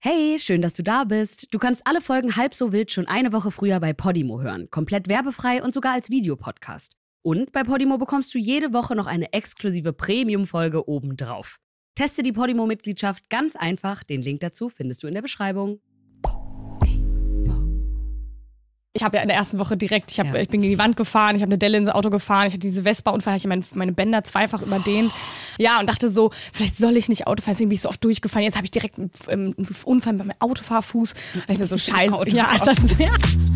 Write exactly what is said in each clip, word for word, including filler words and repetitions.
Hey, schön, dass du da bist. Du kannst alle Folgen halb so wild schon eine Woche früher bei Podimo hören. Komplett werbefrei und sogar als Videopodcast. Und bei Podimo bekommst du jede Woche noch eine exklusive Premium-Folge obendrauf. Teste die Podimo-Mitgliedschaft ganz einfach. Den Link dazu findest du in der Beschreibung. Ich habe ja in der ersten Woche direkt, ich, hab, Ja. ich bin gegen die Wand gefahren, ich habe eine Delle ins Auto gefahren, ich hatte diese Vespa-Unfall, ich meine, meine Bänder zweifach überdehnt. Ja, und dachte so, vielleicht soll ich nicht Auto fahren, deswegen bin ich so oft durchgefahren. Jetzt habe ich direkt einen, einen Unfall mit meinem Autofahrfuß. Da ich mir so, scheiße. Ja, das, ja.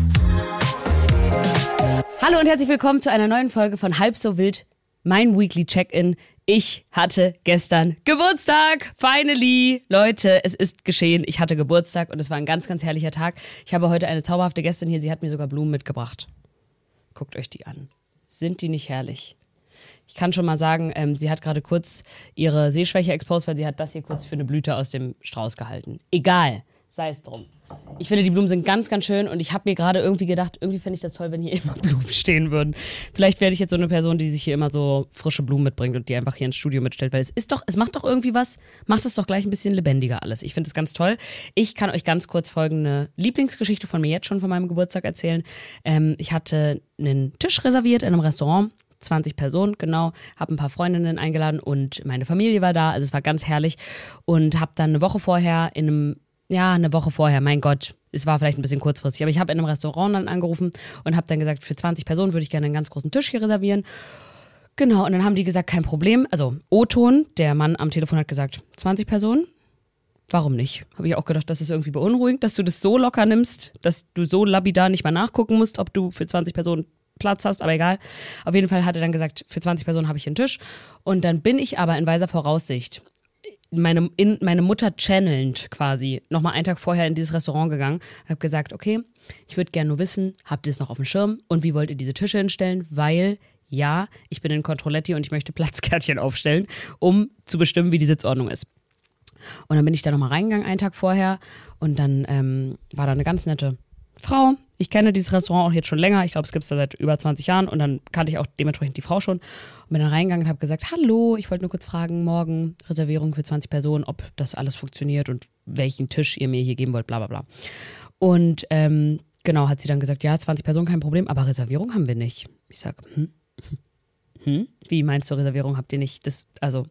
Hallo und herzlich willkommen zu einer neuen Folge von Halb so wild, mein Weekly Check-In. Ich hatte gestern Geburtstag, finally. Leute, es ist geschehen. Ich hatte Geburtstag und es war ein ganz, ganz herrlicher Tag. Ich habe heute eine zauberhafte Gästin hier. Sie hat mir sogar Blumen mitgebracht. Guckt euch die an. Sind die nicht herrlich? Ich kann schon mal sagen, ähm, sie hat gerade kurz ihre Sehschwäche exposed, weil sie hat das hier kurz für eine Blüte aus dem Strauß gehalten. Egal, sei es drum. Ich finde, die Blumen sind ganz, ganz schön und ich habe mir gerade irgendwie gedacht, irgendwie fände ich das toll, wenn hier immer Blumen stehen würden. Vielleicht werde ich jetzt so eine Person, die sich hier immer so frische Blumen mitbringt und die einfach hier ins Studio mitstellt, weil es ist doch, es macht doch irgendwie was, macht es doch gleich ein bisschen lebendiger alles. Ich finde es ganz toll. Ich kann euch ganz kurz folgende Lieblingsgeschichte von mir jetzt schon von meinem Geburtstag erzählen. Ähm, ich hatte einen Tisch reserviert in einem Restaurant. zwanzig Personen, genau, habe ein paar Freundinnen eingeladen und meine Familie war da, also es war ganz herrlich und habe dann eine Woche vorher in einem, ja, eine Woche vorher, mein Gott, es war vielleicht ein bisschen kurzfristig, aber ich habe in einem Restaurant dann angerufen und habe dann gesagt, für zwanzig Personen würde ich gerne einen ganz großen Tisch hier reservieren. Genau, und dann haben die gesagt, kein Problem, also O-Ton, der Mann am Telefon hat gesagt, zwanzig Personen? Warum nicht? Habe ich auch gedacht, das ist irgendwie beunruhigend, dass du das so locker nimmst, dass du so lapidar nicht mal nachgucken musst, ob du für zwanzig Personen Platz hast, aber egal. Auf jeden Fall hat er dann gesagt, für zwanzig Personen habe ich einen Tisch. Und dann bin ich aber in weiser Voraussicht meine, in, meine Mutter channelnd quasi nochmal einen Tag vorher in dieses Restaurant gegangen und habe gesagt, okay, ich würde gerne nur wissen, habt ihr es noch auf dem Schirm und wie wollt ihr diese Tische hinstellen? Weil, ja, ich bin in Controletti und ich möchte Platzkärtchen aufstellen, um zu bestimmen, wie die Sitzordnung ist. Und dann bin ich da nochmal reingegangen einen Tag vorher und dann ähm, war da eine ganz nette Frau. Ich kenne dieses Restaurant auch jetzt schon länger. Ich glaube, es gibt es da seit über zwanzig Jahren. Und dann kannte ich auch dementsprechend die Frau schon. Und bin dann reingegangen und habe gesagt, hallo, ich wollte nur kurz fragen, morgen Reservierung für zwanzig Personen, ob das alles funktioniert und welchen Tisch ihr mir hier geben wollt, bla bla bla. Und ähm, genau, hat sie dann gesagt, ja, zwanzig Personen, kein Problem, aber Reservierung haben wir nicht. Ich sage, hm? Hm? Wie meinst du, Reservierung habt ihr nicht? Das, also,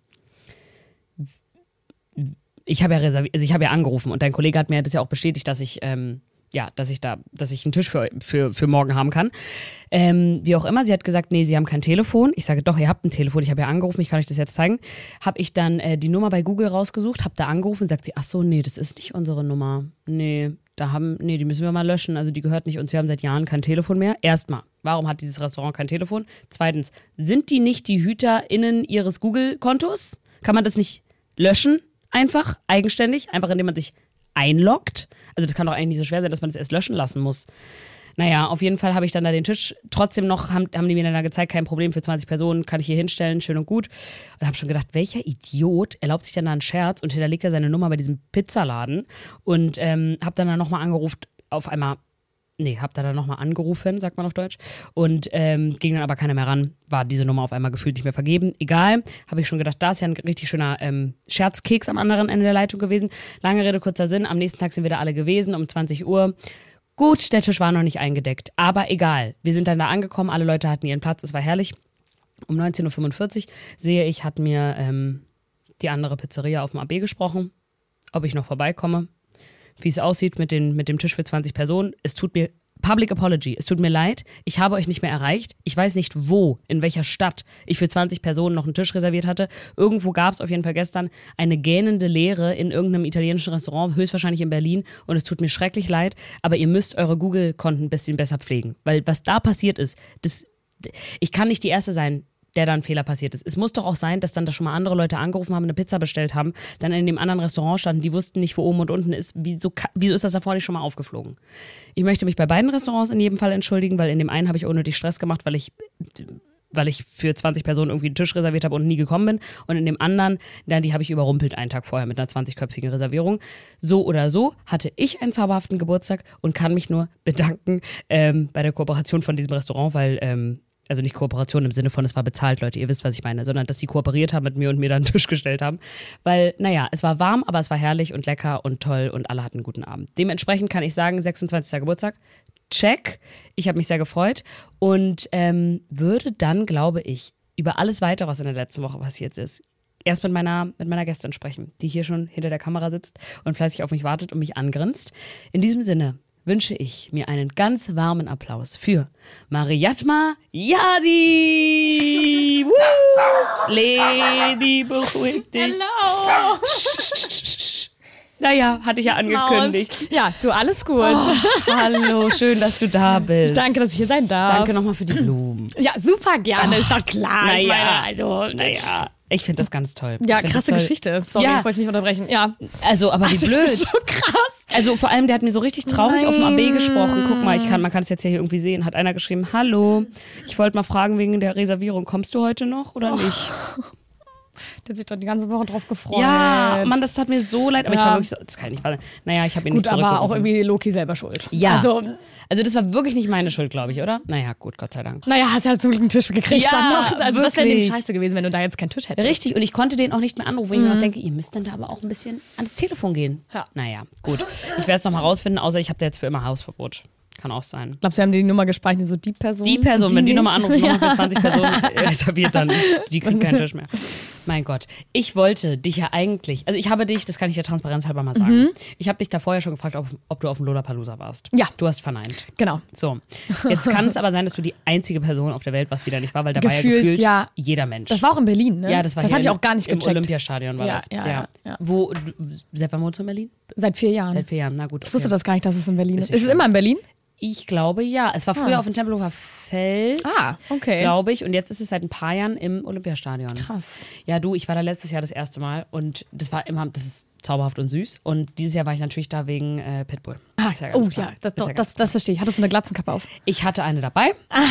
ich habe ja reserviert, also ich habe ja angerufen und dein Kollege hat mir das ja auch bestätigt, dass ich, ähm, ja, dass ich da, dass ich einen Tisch für, für, für morgen haben kann. Ähm, wie auch immer, sie hat gesagt, nee, sie haben kein Telefon. Ich sage, doch, ihr habt ein Telefon, ich habe ja angerufen, ich kann euch das jetzt zeigen. Habe ich dann äh, die Nummer bei Google rausgesucht, habe da angerufen, sagt sie, ach so, nee, das ist nicht unsere Nummer. Nee, da haben, nee, die müssen wir mal löschen, also die gehört nicht uns, wir haben seit Jahren kein Telefon mehr. Erstmal, warum hat dieses Restaurant kein Telefon? Zweitens, sind die nicht die HüterInnen ihres Google-Kontos? Kann man das nicht löschen? Einfach, eigenständig, einfach indem man sich einloggt. Also das kann doch eigentlich nicht so schwer sein, dass man das erst löschen lassen muss. Naja, auf jeden Fall habe ich dann da den Tisch trotzdem noch, haben, haben die mir dann da gezeigt, kein Problem, für zwanzig Personen kann ich hier hinstellen, schön und gut. Und habe schon gedacht, welcher Idiot erlaubt sich dann da einen Scherz und hinterlegt er seine Nummer bei diesem Pizzaladen und ähm, habe dann da nochmal angerufen, auf einmal, nee, hab da dann nochmal angerufen, sagt man auf Deutsch, und ähm, ging dann aber keiner mehr ran, war diese Nummer auf einmal gefühlt nicht mehr vergeben. Egal, habe ich schon gedacht, da ist ja ein richtig schöner ähm, Scherzkeks am anderen Ende der Leitung gewesen. Lange Rede, kurzer Sinn, am nächsten Tag sind wir da alle gewesen, um zwanzig Uhr. Gut, der Tisch war noch nicht eingedeckt, aber egal. Wir sind dann da angekommen, alle Leute hatten ihren Platz, es war herrlich. Um neunzehn Uhr fünfundvierzig sehe ich, hat mir ähm, die andere Pizzeria auf dem A B gesprochen, ob ich noch vorbeikomme. Wie es aussieht mit, den, mit dem Tisch für zwanzig Personen. Es tut mir, Public Apology, es tut mir leid, ich habe euch nicht mehr erreicht. Ich weiß nicht wo, in welcher Stadt ich für zwanzig Personen noch einen Tisch reserviert hatte. Irgendwo gab es auf jeden Fall gestern eine gähnende Leere in irgendeinem italienischen Restaurant, höchstwahrscheinlich in Berlin. Und es tut mir schrecklich leid, aber ihr müsst eure Google-Konten ein bisschen besser pflegen. Weil was da passiert ist, das, ich kann nicht die Erste sein, der da ein Fehler passiert ist. Es muss doch auch sein, dass dann da schon mal andere Leute angerufen haben, eine Pizza bestellt haben, dann in dem anderen Restaurant standen, die wussten nicht, wo oben und unten ist. Wieso, wieso ist das davor nicht schon mal aufgeflogen? Ich möchte mich bei beiden Restaurants in jedem Fall entschuldigen, weil in dem einen habe ich unnötig Stress gemacht, weil ich, weil ich für zwanzig Personen irgendwie einen Tisch reserviert habe und nie gekommen bin. Und in dem anderen, dann, die habe ich überrumpelt einen Tag vorher mit einer zwanzigköpfigen Reservierung. So oder so hatte ich einen zauberhaften Geburtstag und kann mich nur bedanken ähm, bei der Kooperation von diesem Restaurant, weil ähm, Also nicht Kooperation im Sinne von, es war bezahlt, Leute, ihr wisst, was ich meine, sondern dass sie kooperiert haben mit mir und mir dann einen Tisch gestellt haben. Weil, naja, es war warm, aber es war herrlich und lecker und toll und alle hatten einen guten Abend. Dementsprechend kann ich sagen, sechsundzwanzigster Geburtstag, check. Ich habe mich sehr gefreut und ähm, würde dann, glaube ich, über alles weitere, was in der letzten Woche passiert ist, erst mit meiner, mit meiner Gästin sprechen, die hier schon hinter der Kamera sitzt und fleißig auf mich wartet und mich angrinst. In diesem Sinne wünsche ich mir einen ganz warmen Applaus für Mariatma Jadi. Woo! Lady, beruhig dich. Hello. Naja, hatte ich ja angekündigt. Ja, du, alles gut. Oh, hallo, schön, dass du da bist. Danke, dass ich hier sein darf. Danke nochmal für die Blumen. Ja, super gerne, ist doch klar. Naja, meine, also, naja. Ich finde das ganz toll. Ja, krasse krasse Geschichte. Sorry, ja. ich wollte dich nicht unterbrechen. Ja. Also, aber wie Also, blöd. das ist so krass. Also vor allem, der hat mir so richtig traurig Nein. auf dem A B gesprochen. Guck mal, ich kann, man kann es jetzt hier irgendwie sehen. Hat einer geschrieben, hallo, ich wollte mal fragen wegen der Reservierung, kommst du heute noch oder Oh. nicht? Der hat sich doch die ganze Woche drauf gefreut. Ja, Mann, das tat mir so leid. Aber Ja. ich war wirklich so, das kann ich nicht wahr sein. Naja, ich habe ihn Gut, nicht aber zurückgerufen. auch irgendwie Loki selber schuld. Ja. Also, Also das war wirklich nicht meine Schuld, glaube ich, oder? Naja, gut, Gott sei Dank. naja, hast ja zum Glück einen Tisch gekriegt Ja, dann noch. Also das wäre nämlich wirklich. scheiße gewesen, wenn du da jetzt keinen Tisch hättest. Richtig, und ich konnte den auch nicht mehr anrufen, weil ich mir noch denke, ihr müsst dann da aber auch ein bisschen ans Telefon gehen. Ja. Naja, gut. Ich werde es nochmal rausfinden, außer ich habe da jetzt für immer Hausverbot. Kann auch sein. Glaubst du, haben die Nummer gespeichert, so die Person? Die Person, wenn die nicht? nochmal anrufen, nochmal Ja. für zwanzig Personen reserviert, dann die kriegt keinen Tisch mehr. Mein Gott. Ich wollte dich ja eigentlich, also ich habe dich, das kann ich ja transparenzhalber mal sagen, Mhm. ich habe dich da vorher schon gefragt, ob, ob du auf dem Lollapalooza warst. Ja. Du hast verneint. Genau. So, jetzt kann es aber sein, dass du die einzige Person auf der Welt warst, die da nicht war, weil da war ja Gefühlt, gefühlt ja. jeder Mensch. Das war auch in Berlin, ne? ja, das war Das hier habe ich in- auch gar nicht im gecheckt. Olympiastadion war Ja, das. ja, ja, ja. Wo, du- seit wann wohnst du in Berlin? Seit vier Jahren. Seit vier Jahren, na gut. Ich wusste okay. das gar nicht, dass es in Berlin ist. Ist nicht Ist es schlimm. immer in Berlin? Ich glaube ja. Es war früher Ah. auf dem Tempelhofer Feld. Ah, okay. Glaube ich. Und jetzt ist es seit ein paar Jahren im Olympiastadion. Krass. Ja, du, ich war da letztes Jahr das erste Mal und das war immer, das ist zauberhaft und süß. Und dieses Jahr war ich natürlich da wegen äh, Pitbull. Ah, Ist ja ganz oh klar. ja, das, Ist ja doch, ganz das, das verstehe ich. Hattest du eine Glatzenkappe auf? Ich hatte eine dabei.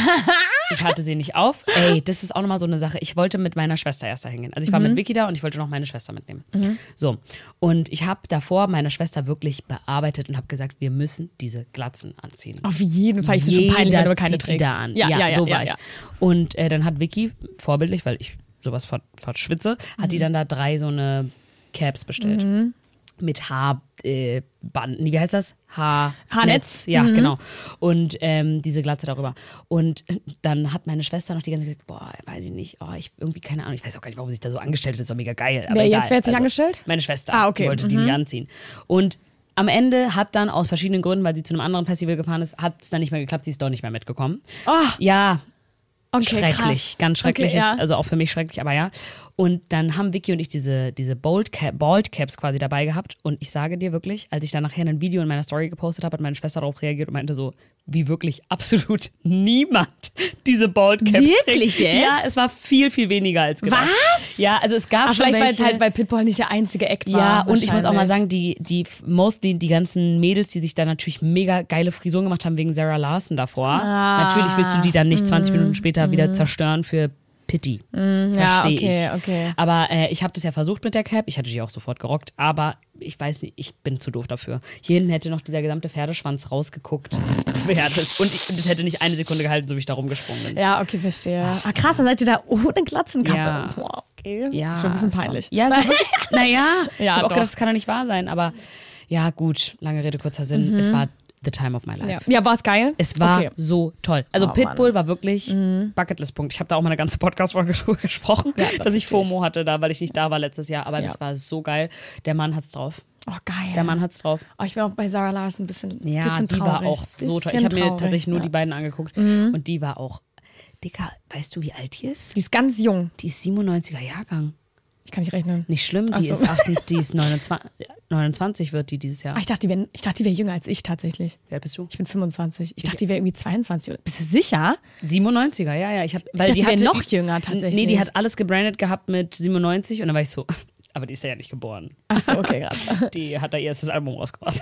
Ich hatte sie nicht auf. Ey, das ist auch nochmal so eine Sache. Ich wollte mit meiner Schwester erst da hingehen. Also ich war mit Vicky da und ich wollte noch meine Schwester mitnehmen. So. Und ich habe davor meine Schwester wirklich bearbeitet und habe gesagt, wir müssen diese Glatzen anziehen. Auf jeden Fall. Ich finde schon Jeder peinlich, wenn du keine zieht die trägst. da an. Ja, ja, ja. so ja, war ich. ja. Und äh, dann hat Vicky, vorbildlich, weil ich sowas fort, fort schwitze, hat Mhm. die dann da drei so eine Caps bestellt. Mit Haar, äh, Band, nee, wie heißt das? Haar Haarnetz. Ja, Mhm. genau. Und ähm, diese Glatze darüber. Und dann hat meine Schwester noch die ganze Zeit gesagt, boah, weiß ich nicht, oh, ich irgendwie, keine Ahnung, ich weiß auch gar nicht, warum sich da so angestellt hat, das ist doch mega geil. Aber Wer egal. jetzt? Wer hat sich angestellt? Meine Schwester, Ah, okay. die wollte die nicht anziehen. Und am Ende hat dann aus verschiedenen Gründen, weil sie zu einem anderen Festival gefahren ist, hat es dann nicht mehr geklappt, sie ist doch nicht mehr mitgekommen. Oh, Ja, okay, schrecklich, krass. ganz schrecklich. Okay, ja. ist, also auch für mich schrecklich, aber ja. Und dann haben Vicky und ich diese, diese Bold Cap, Bald Caps quasi dabei gehabt. Und ich sage dir wirklich, als ich dann nachher ein Video in meiner Story gepostet habe, hat meine Schwester darauf reagiert und meinte so, wie wirklich absolut niemand diese Bald Caps Wirklich trägt. jetzt? Ja, es war viel, viel weniger als gedacht. Was? Ja, also es gab Ach, schon vielleicht, weil es welche. halt bei Pitbull nicht der einzige Act war. Ja, und ich muss auch mal wahrscheinlich. sagen, die, die mostly die ganzen Mädels, die sich da natürlich mega geile Frisuren gemacht haben wegen Sarah Larson davor. Ah. Natürlich willst du die dann nicht zwanzig Minuten später wieder zerstören für Pitti. Ja, Verstehe okay, ich. okay. Aber äh, ich habe das ja versucht mit der Cap. Ich hatte die auch sofort gerockt. Aber ich weiß nicht, ich bin zu doof dafür. Hier hinten hätte noch dieser gesamte Pferdeschwanz rausgeguckt des Pferdes. Und ich, das hätte nicht eine Sekunde gehalten, so wie ich da rumgesprungen bin. Ja, okay, verstehe. Ah, krass, dann seid ihr da ohne Glatzenkappe. Ja. Wow, okay. Ja, Schon ein bisschen es war- peinlich. Ja, es war wirklich, naja, ich Ja, habe auch doch. gedacht, das kann doch nicht wahr sein. Aber ja, gut, lange Rede, kurzer Sinn. Es war the time of my life. Ja, ja war es geil? Es war Okay. so toll. Also Oh, Pitbull war wirklich Bucketlist-Punkt. Ich habe da auch mal eine ganze Podcast-Folge drüber gesprochen, Ja, das dass ich verstehe ich. FOMO hatte da, weil ich nicht da war letztes Jahr. Aber Ja. das war so geil. Der Mann hat's drauf. Oh, geil. Der Mann hat's drauf. Oh, ich bin auch bei Sarah Larson ein bisschen, Ja, bisschen die traurig. war auch so toll. Bisschen Ich habe mir traurig, tatsächlich nur ja. die beiden angeguckt. Und die war auch, Dicker, weißt du, wie alt die ist? Die ist ganz jung. Die ist siebenundneunziger Jahrgang. Ich kann nicht rechnen. Nicht schlimm, die, Ach so. ist, achtundachtzig, die ist neunundzwanzig, neunundzwanzig wird die dieses Jahr. Ah, ich dachte, die wäre wär jünger als ich tatsächlich. Wie alt bist du? Ich bin fünfundzwanzig. Ich dachte, die wäre irgendwie zweiundzwanzig. Oder? Bist du sicher? siebenundneunziger, ja, ja. Ich, hab, weil dachte, die die wär hatte, noch jünger tatsächlich. Nee, die hat alles gebrandet gehabt mit siebenundneunzig und dann war ich so, aber die ist ja nicht geboren. Achso, okay, krass. Die hat da ihr erstes Album rausgebracht.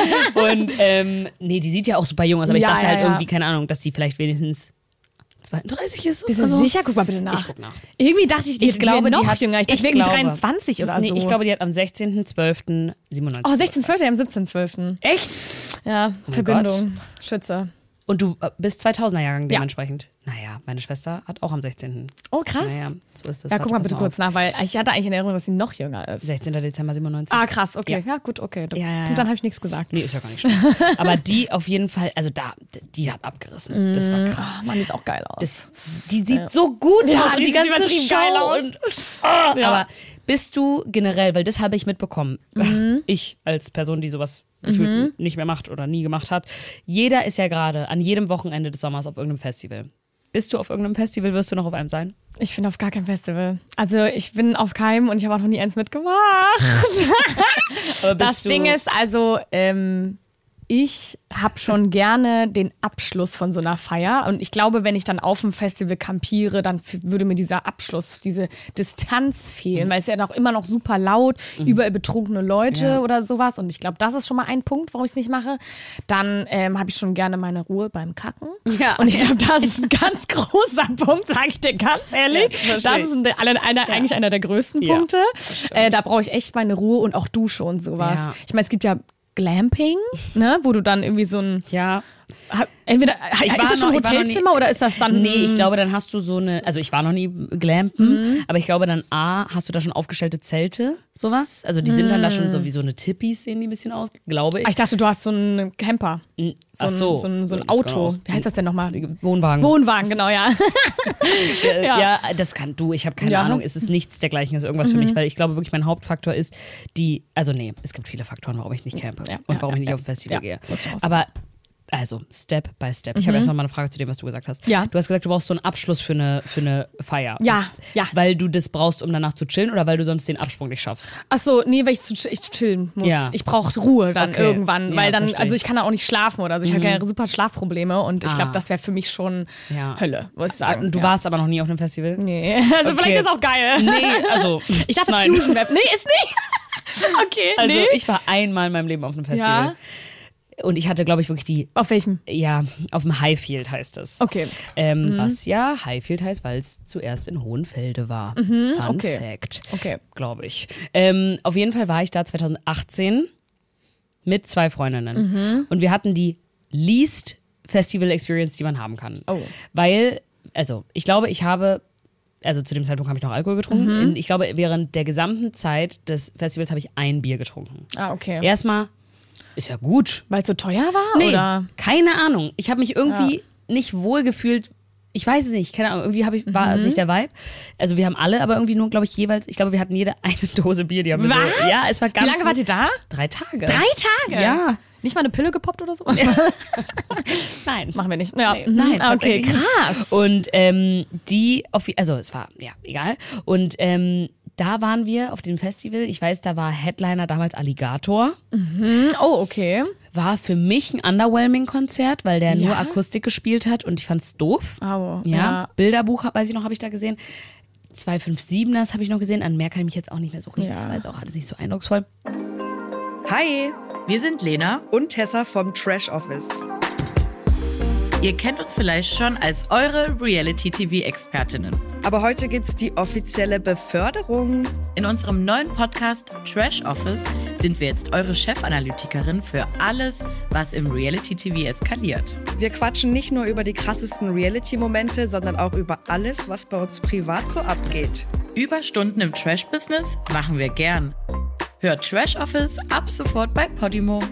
Und ähm, nee, die sieht ja auch super jung aus, aber ich Ja, dachte ja, halt ja. irgendwie, keine Ahnung, dass die vielleicht wenigstens zweiunddreißig ist. Bist du oder so. sicher? Guck mal bitte nach. Ich guck nach. Irgendwie dachte ich, die, Ich glaube, die die wäre noch hat- jünger. Ich dachte, ich die wäre irgendwie glaube- dreiundzwanzig oder Nee, so. ich glaube, die hat am sechzehnten zwölften siebenundneunzig. Oh, sechzehnten zwölften, ja, am siebzehnten zwölften Echt? Ja, mein Verbindung. Schütze. Und du äh, bist zweitausender-Jahrgang Ja. dementsprechend. Naja, meine Schwester hat auch am sechzehnten Oh, krass. Naja, so ist das. Ja, Warte, guck mal pass bitte auf. kurz nach, weil ich hatte eigentlich in Erinnerung, dass sie noch jünger ist. sechzehnten Dezember siebenundneunzig. Ah, krass, okay. Ja, Ja. gut, okay. Du, Ja, ja, du ja. dann habe ich nichts gesagt. Nee, ist ja gar nicht schlimm. Aber die auf jeden Fall, also da, die hat abgerissen. Das war krass. Oh, Mann, sieht auch geil aus. Das, die sieht so gut Ja, aus und die die sieht ganze übertrieben Show. geil aus. Und, ah, Ja. Aber bist du generell, weil das habe ich mitbekommen, ich als Person, die sowas gefühlt nicht mehr macht oder nie gemacht hat, jeder ist ja gerade an jedem Wochenende des Sommers auf irgendeinem Festival. Bist du auf irgendeinem Festival, wirst du noch auf einem sein? Ich bin auf gar keinem Festival. Also ich bin auf keinem und ich habe auch noch nie eins mitgemacht. Aber bist Das du, Ding ist also, ähm, ich habe schon gerne den Abschluss von so einer Feier. Und ich glaube, wenn ich dann auf dem Festival campiere, dann f- würde mir dieser Abschluss, diese Distanz fehlen. Weil es ist ja noch immer noch super laut, überall betrunkene Leute Ja. oder sowas. Und ich glaube, das ist schon mal ein Punkt, warum ich es nicht mache. Dann ähm, habe ich schon gerne meine Ruhe beim Kacken. Ja. Und ich glaube, das ist ein ganz großer Punkt, sage ich dir ganz ehrlich. Ja, das verstehe ist ein, einer, einer, eigentlich einer der größten Ja, Punkte. Äh, da brauche ich echt meine Ruhe und auch Dusche und sowas. Ja. Ich meine, es gibt ja Glamping, ne, wo du dann irgendwie so ein Ja. ha- entweder Ich ist war das schon ein noch- ich war noch nie- Hotelzimmer oder ist das dann Nee, ich glaube, dann hast du so eine, also ich war noch nie glampen, Mhm. aber ich glaube dann A, hast du da schon aufgestellte Zelte, sowas? Also die sind dann da schon so wie so eine Tippis, sehen die ein bisschen aus, glaube ich. Ah, ich dachte, du hast so einen Camper. So Ach ein, so. so ein, so ein Ich kann Auto. auch- Wie heißt das denn nochmal? Wohnwagen. Wohnwagen, genau, ja. Äh, Ja. ja. das kann du. Ich habe keine Ja. Ahnung. Es ist nichts dergleichen als irgendwas für mich, weil ich glaube wirklich, mein Hauptfaktor ist die. Also, nee, es gibt viele Faktoren, warum ich nicht campe Ja, und ja, warum ja, ich nicht ja. auf ein Festival Ja, gehe. muss ich auch sagen. Aber. Also, Step by Step. Ich habe erst noch mal eine Frage zu dem, was du gesagt hast. Ja. Du hast gesagt, du brauchst so einen Abschluss für eine, für eine Feier. Ja, ja. Weil du das brauchst, um danach zu chillen oder weil du sonst den Absprung nicht schaffst? Ach so, nee, weil ich zu ch- ich chillen muss. Ja. Ich brauche Ruhe dann Okay. irgendwann, Ja, weil dann, versteh also ich. ich kann da auch nicht schlafen oder so. Ich habe ja super Schlafprobleme und ich Ah. glaube, das wäre für mich schon Ja. Hölle, muss ich sagen. Und du ja. warst aber noch nie auf einem Festival? Nee, also Okay. vielleicht ist auch geil. Nee, also. Ich dachte nein. Fusion Web. Nee, ist nicht. Okay, Also, nee. ich war einmal in meinem Leben auf einem Festival. Ja. Und ich hatte, glaube ich, wirklich die. Auf welchem? Ja, auf dem Highfield heißt es. Okay. Ähm, Was ja Highfield heißt, weil es zuerst in Hohenfelde war. Fun okay. Fact. Okay. Glaube ich. Ähm, auf jeden Fall war ich da zweitausendachtzehn mit zwei Freundinnen. Und wir hatten die least Festival Experience, die man haben kann. Oh. Weil, also, ich glaube, ich habe. Also zu dem Zeitpunkt habe ich noch Alkohol getrunken. In, ich glaube, während der gesamten Zeit des Festivals habe ich ein Bier getrunken. Ah, okay. Erstmal, ist ja gut. Weil es so teuer war? Nee, Oder? keine Ahnung. Ich habe mich irgendwie nicht wohl gefühlt. Ich weiß es nicht, keine Ahnung. Irgendwie hab ich, war es nicht der Vibe. Also wir haben alle, aber irgendwie nur, glaube ich, jeweils, ich glaube, wir hatten jede eine Dose Bier. Die haben wir Was? So, ja, es war ganz Wie lange wart ihr da? Drei Tage. Drei Tage? Ja. Nicht mal eine Pille gepoppt oder so? Nein. Machen wir nicht. Ja. Nee, mhm. nein, Ah, okay, tatsächlich nicht. krass. Und ähm, die, auf, also es war, ja, egal. Und ähm, da waren wir auf dem Festival. Ich weiß, da war Headliner damals Alligator. Oh, okay. War für mich ein Underwhelming-Konzert, weil der Ja? nur Akustik gespielt hat und ich fand's doof. Oh, Ja, ja. Bilderbuch, weiß ich noch, habe ich da gesehen. zwei fünf siebers habe ich noch gesehen. An mehr kann ich mich jetzt auch nicht mehr so richtig. Ja. Das war jetzt auch alles nicht so eindrucksvoll. Hi Wir sind Lena. und Tessa vom Trash Office. Ihr kennt uns vielleicht schon als eure Reality-T V-Expertinnen. Aber heute gibt's die offizielle Beförderung. In unserem neuen Podcast Trash Office sind wir jetzt eure Chefanalytikerin für alles, was im Reality-T V eskaliert. Wir quatschen nicht nur über die krassesten Reality-Momente, sondern auch über alles, was bei uns privat so abgeht. Überstunden im Trash-Business machen wir gern. Hört Trash Office ab sofort bei Podimo.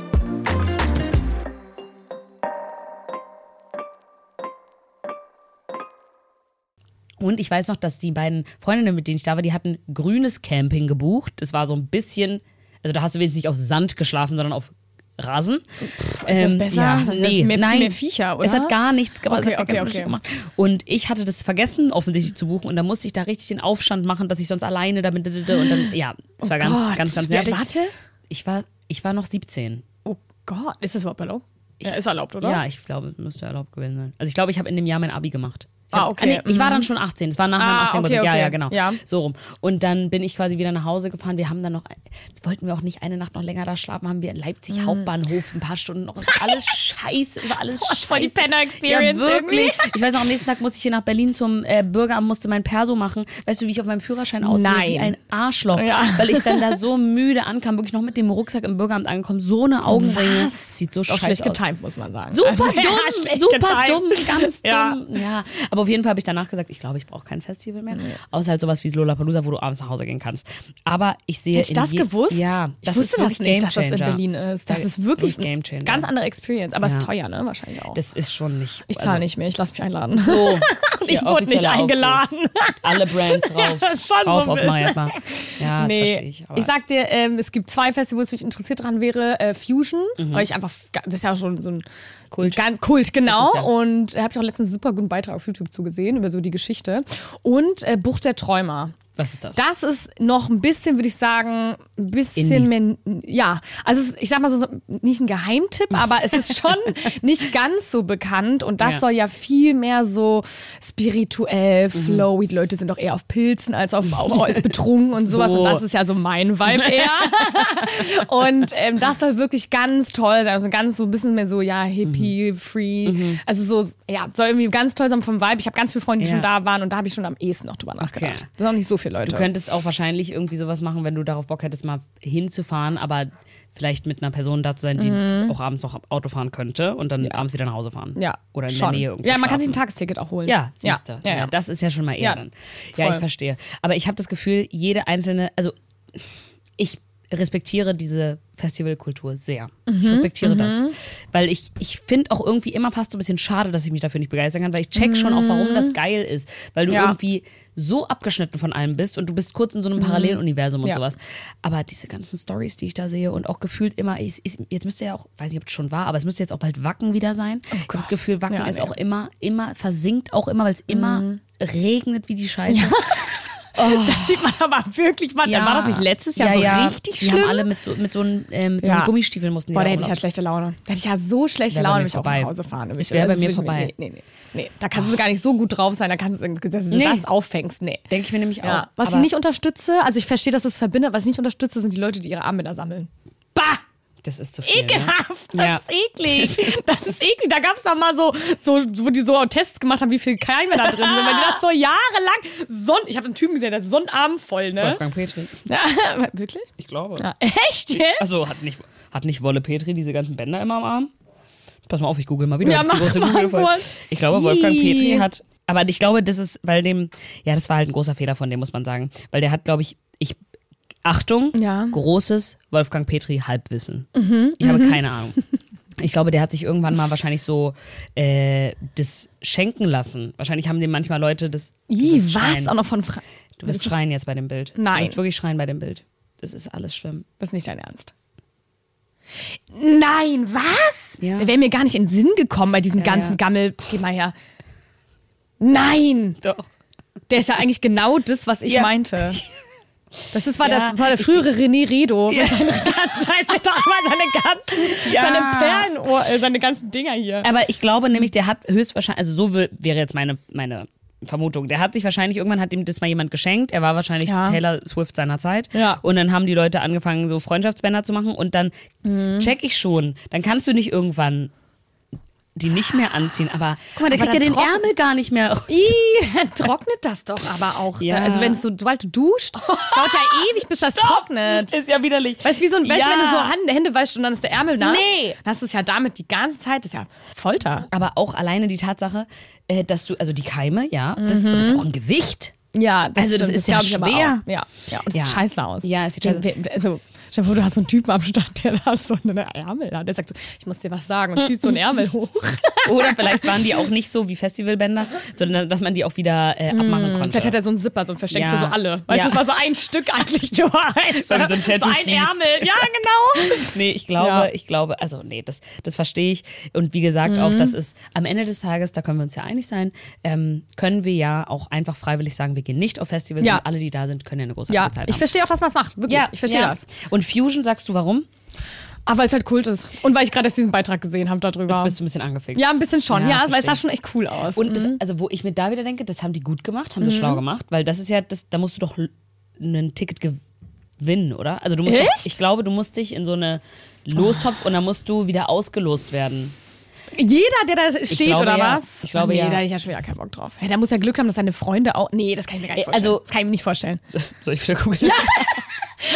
Und ich weiß noch, dass die beiden Freundinnen, mit denen ich da war, die hatten grünes Camping gebucht. Das war so ein bisschen, also da hast du wenigstens nicht auf Sand geschlafen, sondern auf Rasen. Ist das besser? Ja, Das ist nee, ja mehr, nein. viel mehr Viecher, oder? Es hat gar nichts gemacht. Okay, es hat okay, gar okay. nichts gemacht. Und ich hatte das vergessen, offensichtlich zu buchen. Und da musste ich da richtig den Aufstand machen, dass ich sonst alleine damit. Und dann, ja, es war Oh ganz, Gott. ganz, ganz Wie alt nervig. wart ihr? Ich war, ich war noch siebzehn. Oh Gott, ist das überhaupt erlaubt? Ja, ist erlaubt, oder? Ja, ich glaube, müsste erlaubt gewesen sein. Also ich glaube, ich habe in dem Jahr mein Abi gemacht. Ich Ah, hab, okay. nee, ich war Mhm. dann schon achtzehn. Es war nach Ah, meinem achtzehnten okay, Geburtstag. Ja, okay. ja, genau. Ja. So rum. Und dann bin ich quasi wieder nach Hause gefahren. Wir haben dann noch, jetzt wollten wir auch nicht eine Nacht noch länger da schlafen, haben wir in Leipzig Hauptbahnhof ein paar Stunden noch. Es war alles scheiße. Es war alles scheiße. voll die Penner-Experience Ja, wirklich. irgendwie. Ich weiß noch, am nächsten Tag musste ich hier nach Berlin zum äh, Bürgeramt, musste mein Perso machen. Weißt du, wie ich auf meinem Führerschein aussehe? Nein. Wie ein Arschloch. Ja. Weil ich dann da so müde ankam, wirklich noch mit dem Rucksack im Bürgeramt angekommen. So eine Augenringe. Was? sieht so Ist auch scheiße schlecht aus. getimed, muss man sagen. Super Also, ja, dumm, schlecht super getimed. dumm, ganz Ja. dumm. Ja, aber auf jeden Fall habe ich danach gesagt, ich glaube, ich brauche kein Festival mehr. Außer halt sowas wie Lollapalooza, wo du abends nach Hause gehen kannst. Aber ich sehe Hätte ich in das je- gewusst? Ja, ich das wusste ist das wirklich nicht, dass das in Gamechanger. Berlin ist. Das Da ist wirklich wirklich Gamechanger. eine ganz andere Experience. Aber es Ja. ist teuer, ne? Wahrscheinlich auch. Das ist schon nicht. ich zahle nicht mehr, ich lasse mich einladen. So, Ich hier wurde nicht offizieller eingeladen. Aufruf. Alle Brands rauf. Das ist schon rauf so auf wild. Mariatma. Ja, das verstehe Nee, ich. ich, aber- sag dir, ähm, es gibt zwei Festivals, wo ich interessiert dran wäre. Äh, Fusion, weil ich einfach, das ist ja schon so ein Kult, Gan- Kult genau. Das ist ja- Und da habe ich auch letztens einen super guten Beitrag auf YouTube zugesehen über so die Geschichte. Und äh, Bucht der Träumer. Was ist das? Das ist noch ein bisschen, würde ich sagen, ein bisschen Indie. mehr, ja, also es ist, ich sag mal so, so, nicht ein Geheimtipp, aber es ist schon nicht ganz so bekannt und das Ja. soll ja viel mehr so spirituell, Mhm. flowy, die Leute sind doch eher auf Pilzen als auf auch als betrunken und sowas So. und das ist ja so mein Vibe eher. Und ähm, das soll wirklich ganz toll sein, also ganz so ein bisschen mehr so, ja, Hippie, Free, also so, ja, soll irgendwie ganz toll sein vom Vibe. Ich habe ganz viele Freunde, die Ja. schon da waren und da habe ich schon am ehesten noch drüber nachgedacht. Okay. Das sind auch nicht so viele Leute. Du könntest auch wahrscheinlich irgendwie sowas machen, wenn du darauf Bock hättest, mal hinzufahren, aber vielleicht mit einer Person da zu sein, die auch abends noch Auto fahren könnte und dann abends wieder nach Hause fahren. Ja, Oder in schon. der Nähe irgendwo Ja, man kann sich ein schlafen. Tagesticket auch holen. Ja, siehst du. Ja, Ja, ja, ja. das ist ja schon mal eher Ja, dann. Ja, voll. ich verstehe. Aber ich habe das Gefühl, jede einzelne, also ich respektiere diese Festivalkultur sehr. Mhm, Ich respektiere das. Weil ich, ich finde auch irgendwie immer fast so ein bisschen schade, dass ich mich dafür nicht begeistern kann, weil ich check schon auch, warum das geil ist. Weil du Mhm. Ja. irgendwie so abgeschnitten von allem bist und du bist kurz in so einem Paralleluniversum und Ja. sowas. Aber diese ganzen Stories, die ich da sehe und auch gefühlt immer, ich, ich, jetzt müsste ja auch, weiß nicht, ob es schon war, aber es müsste jetzt auch bald Wacken wieder sein. ich habe das Gefühl, Wacken Ja, ist nee. auch immer, immer, versinkt auch immer, weil es immer regnet wie die Scheiße. Das sieht man aber wirklich, man, war das nicht letztes Jahr so richtig die schlimm? haben alle mit so, mit so einem ähm, mit so Ja. einem Gummistiefeln mussten die Boah, da da hätte ich ja rumlaufen. schlechte Laune. Da hätte ich ja so schlechte Wär bei Laune, mir wenn ich auch vorbei. nach Hause fahren. Es wär bei Das mir ist wirklich- vorbei. Nee, nee, nee. nee. Da kannst du gar nicht so gut drauf sein, da kannst du, dass du Nee. das auffängst. Nee. Denke ich mir nämlich Ja. auch. Was ich Aber nicht unterstütze, also ich verstehe, dass es verbindet, was ich nicht unterstütze, sind die Leute, die ihre Armbänder sammeln. Bah! das ist zu viel. Ekelhaft, Ne? das ist eklig. Das ist eklig. Da gab es doch mal so, so, wo die so Tests gemacht haben, wie viel Keime da drin sind. Weil die das so jahrelang, Sonn ich habe einen Typen gesehen, der ist Sonnenarm voll, ne? Wolfgang Petri. Ja, wirklich? Ich glaube. Ja. Echt jetzt? Also hat nicht, hat nicht Wolle Petri diese ganzen Bänder immer am Arm? Pass mal auf, ich google mal wieder. Ja, Das ist die mach große mal Google-Folge. kurz. Ich glaube, Wolfgang Ih. Petri hat. Aber ich glaube, das ist, weil dem. Ja, das war halt ein großer Fehler von dem, muss man sagen. Weil der hat, glaube ich, ich. Achtung, Ja. großes Wolfgang Petri Halbwissen. Ich habe keine Ahnung. Ich glaube, der hat sich irgendwann mal wahrscheinlich so äh, das schenken lassen. Wahrscheinlich haben dem manchmal Leute das. Du Ih, wirst was? schreien. Auch noch von Fra Du wirst schreien jetzt bei dem Bild. Nein. Du wirst wirklich schreien bei dem Bild. Das ist alles schlimm. Das ist nicht dein Ernst. Nein, was? Ja. Der wäre mir gar nicht in den Sinn gekommen bei diesem Ja, ganzen ja. Gammel. Geh mal her. Nein! Doch. Der ist ja eigentlich genau das, was ich Ja. meinte. Das ist, war, Ja, das, war der frühere René Redo. Mit seinen ganzen, seine, seine ganzen, Ja. seine Perlenohr, äh, seine ganzen Dinger hier. Aber ich glaube nämlich, der hat höchstwahrscheinlich, also so wär- wäre jetzt meine, meine Vermutung, der hat sich wahrscheinlich, irgendwann hat ihm das mal jemand geschenkt, er war wahrscheinlich Ja. Taylor Swift seiner Zeit Ja. und dann haben die Leute angefangen, so Freundschaftsbänder zu machen und dann Mhm. check ich schon, dann kannst du nicht irgendwann die nicht mehr anziehen, aber guck mal, der Aber kriegt ja dann den trocken- Ärmel gar nicht mehr. Ih, dann trocknet das doch aber auch. Ja. Also wenn es so, sobald du duscht, es dauert ja ewig, bis das trocknet. Ist ja widerlich. Weißt du, wie so ein, weißt, du, Ja. wenn du so Hand, Hände wäschst und dann ist der Ärmel nass? Nee. Dann hast du es ja damit die ganze Zeit, das ist ja Folter. Aber auch alleine die Tatsache, äh, dass du, also die Keime, ja, das, das ist auch ein Gewicht. Ja, das, Also das stimmt, ist ja glaub ich aber schwer. auch. Ja, ja, und es Ja. sieht scheiße aus. Ja, es sieht scheiße aus. Also, stell dir vor, du hast so einen Typen am Start, der da so eine Ärmel hat. Der sagt so, ich muss dir was sagen und zieht so einen Ärmel hoch. Oder vielleicht waren die auch nicht so wie Festivalbänder, sondern dass man die auch wieder äh, abmachen konnte. Vielleicht hat er so einen Zipper, so ein Versteck Ja. für so alle. Weißt Ja. du, das war so ein Stück eigentlich, du weißt. So wie so ein so ein Tattoo-Sleeve. Ärmel. Ja, genau. Nee, ich glaube, Ja. ich glaube, also nee, das, das verstehe ich. Und wie gesagt auch, das ist am Ende des Tages, da können wir uns ja einig sein, ähm, können wir ja auch einfach freiwillig sagen, wir gehen nicht auf Festivals Ja. und alle, die da sind, können ja eine großartige Ja, Zeit ich haben. verstehe auch, dass man es macht. Wirklich, ich verstehe ja. das. Und Fusion, sagst du warum? Ah, weil es halt Kult ist. Und weil ich gerade erst diesen Beitrag gesehen habe darüber. Jetzt bist du ein bisschen angefixt. Ja, ein bisschen schon. Ja, weil es verstehe sah schon echt cool aus. Und das, also wo ich mir da wieder denke, das haben die gut gemacht, haben das Mhm. schlau gemacht, weil das ist ja, das, da musst du doch l- ein Ticket gewinnen, oder? Also du musst doch, Echt? ich glaube, du musst dich in so eine Lostopf und dann musst du wieder ausgelost werden. Jeder, der da steht, glaube, oder ja. was? Ich glaube, nee, ja. da hätte ich ja schon wieder keinen Bock drauf. Hey, da muss er Glück haben, dass seine Freunde auch. Nee, das kann ich mir gar nicht Äh, vorstellen. also- das kann ich mir nicht vorstellen. Soll ich wieder gucken?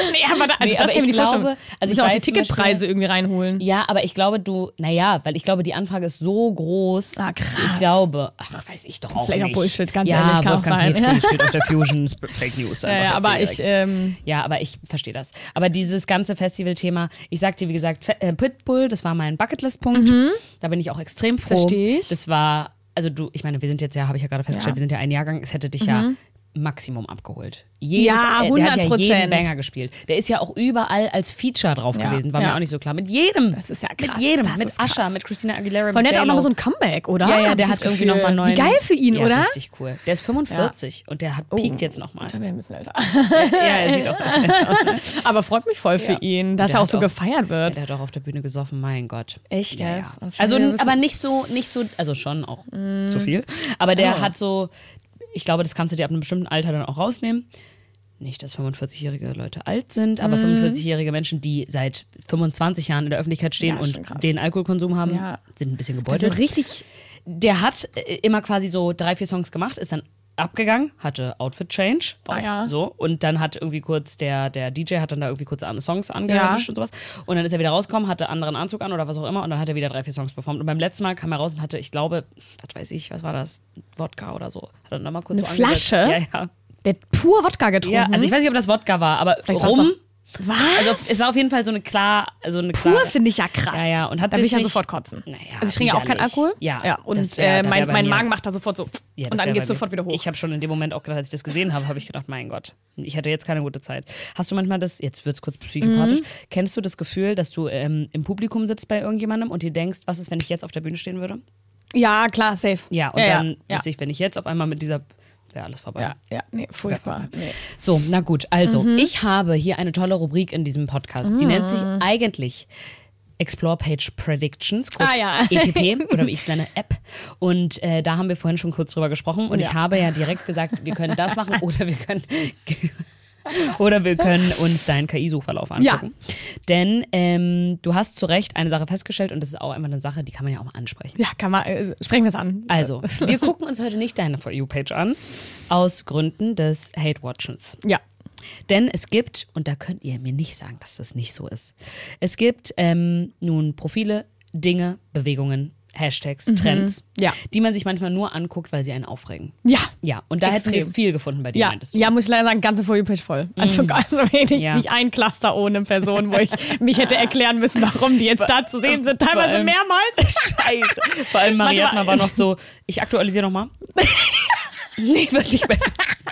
Nee, aber da, also Nee, das aber kann ich mir ich nicht vorstellen. glaube- also Müssen ich auch die weiß zum Ticketpreise Beispiel- irgendwie reinholen. Ja, aber ich glaube, du, naja, weil ich glaube, die Anfrage ist so groß. Ah, krass. Ich glaube, ach, weiß ich doch auch Vielleicht auch nicht. Bullshit, ganz ja, ehrlich, kann auch Wolfgang sein. Petri steht auf der Fusion, Fake News. Ja, ja, aber ich, ähm, Ja, aber ich verstehe das. Aber dieses ganze Festival-Thema, ich sag dir, wie gesagt, Fe- äh, Pitbull, das war mein Bucketlist-Punkt. Da bin ich auch extrem froh. Versteh ich. Das war, also du, ich meine, wir sind jetzt ja, habe ich ja gerade festgestellt, Ja. wir sind ja ein Jahrgang, es hätte dich ja Maximum abgeholt. Jedes, Ja, äh, der hat ja hundert jeden Prozent. Banger gespielt. Der ist ja auch überall als Feature drauf Ja, gewesen, war ja. mir auch nicht so klar. Mit jedem. Das ist ja krass. Mit jedem. Das mit ist krass. Usher, mit Christina Aguilera, vor allem mit der hat auch noch mal so J-Lo. ein Comeback, oder? Ja, ja, Hab der ich hat das irgendwie Gefühl. nochmal neun. Wie geil für ihn, ja, oder? richtig cool. Der ist fünfundvierzig und der hat piekt jetzt nochmal. Da bin ich ein bisschen älter. Ja, er sieht auch älter aus. Aber freut mich voll für Ja. ihn, dass Der er auch hat so auch- gefeiert Ja, wird. der hat auch auf der Bühne gesoffen, mein Gott. Echt Ja, jetzt? ja. Das Also, finde ich ein bisschen- aber nicht so, nicht so, also schon auch zu viel. Aber der Oh. hat so, ich glaube, das kannst du dir ab einem bestimmten Alter dann auch rausnehmen. Nicht, dass fünfundvierzigjährige Leute alt sind, aber fünfundvierzig-jährige Menschen, die seit fünfundzwanzig Jahren in der Öffentlichkeit stehen Ja, ist schon krass. und den Alkoholkonsum haben, Ja. sind ein bisschen Also gebeutelt. richtig. Der hat äh, immer quasi so drei, vier Songs gemacht, ist dann abgegangen, hatte Outfit Change. Ah, ja. So. Und dann hat irgendwie kurz der, der D J hat dann da irgendwie kurz andere Songs angemischt Ja. und sowas. Und dann ist er wieder rausgekommen, hatte einen anderen Anzug an oder was auch immer und dann hat er wieder drei, vier Songs performt. Und beim letzten Mal kam er raus und hatte, ich glaube, was weiß ich, was war das? Wodka oder so. Hat er dann mal kurz Eine so angesetzt. Flasche? Ja, ja. Der hat pur Wodka getrunken. Ja, also ich weiß nicht, ob das Wodka war, aber Vielleicht war's rum. doch- Was? Also es war auf jeden Fall so eine klar, also eine Pur klare. finde ich ja krass. Ja, ja, und hat da will ich ja nicht- sofort kotzen. Naja, also ich trinke ja auch keinen widerlich. Alkohol. Ja, ja. Und das wär- äh, da mein, wär bei mein mir- Magen macht da sofort so. Ja, das und dann wär geht's bei mir. sofort wieder hoch. Ich habe schon in dem Moment auch gedacht, als ich das gesehen habe, habe ich gedacht, mein Gott, ich hatte jetzt keine gute Zeit. Hast du manchmal das, jetzt wird's kurz psychopathisch, Mhm. kennst du das Gefühl, dass du ähm, im Publikum sitzt bei irgendjemandem und dir denkst, was ist, wenn ich jetzt auf der Bühne stehen würde? Ja, klar, safe. Ja, und ja, dann ja. wüsste ich, wenn ich jetzt auf einmal mit dieser, wäre alles vorbei. Ja, ja, nee, furchtbar. Nee. So, na gut, also, Mhm. ich habe hier eine tolle Rubrik in diesem Podcast. Die nennt sich eigentlich Explore Page Predictions, kurz Ah, ja. E P P oder wie ich es nenne, App. Und äh, da haben wir vorhin schon kurz drüber gesprochen und Ja. ich habe ja direkt gesagt, wir können das machen oder wir können oder wir können uns deinen K I-Suchverlauf angucken. Denn ähm, du hast zu Recht eine Sache festgestellt und das ist auch immer eine Sache, die kann man ja auch mal ansprechen. Ja, kann man, äh, sprechen wir es an. Also, wir gucken uns heute nicht deine For You-Page an, aus Gründen des Hate-Watchens. Ja. Denn es gibt, und da könnt ihr mir nicht sagen, dass das nicht so ist, es gibt ähm, nun Profile, Dinge, Bewegungen, Hashtags, Trends, Ja. die man sich manchmal nur anguckt, weil sie einen aufregen. Ja. Ja, und da hätten Extrem. wir viel gefunden bei dir, Ja, meintest du. ja, muss ich leider sagen, ganze For You-Page voll. Also, also wenig, Ja. nicht ein Cluster ohne Person, wo ich mich hätte erklären müssen, warum die jetzt da zu sehen sind. Teilweise allem- mehrmals. Scheiße. Vor allem Mariatma Manchmal- war noch so, ich aktualisiere nochmal. Nee, wird nicht besser.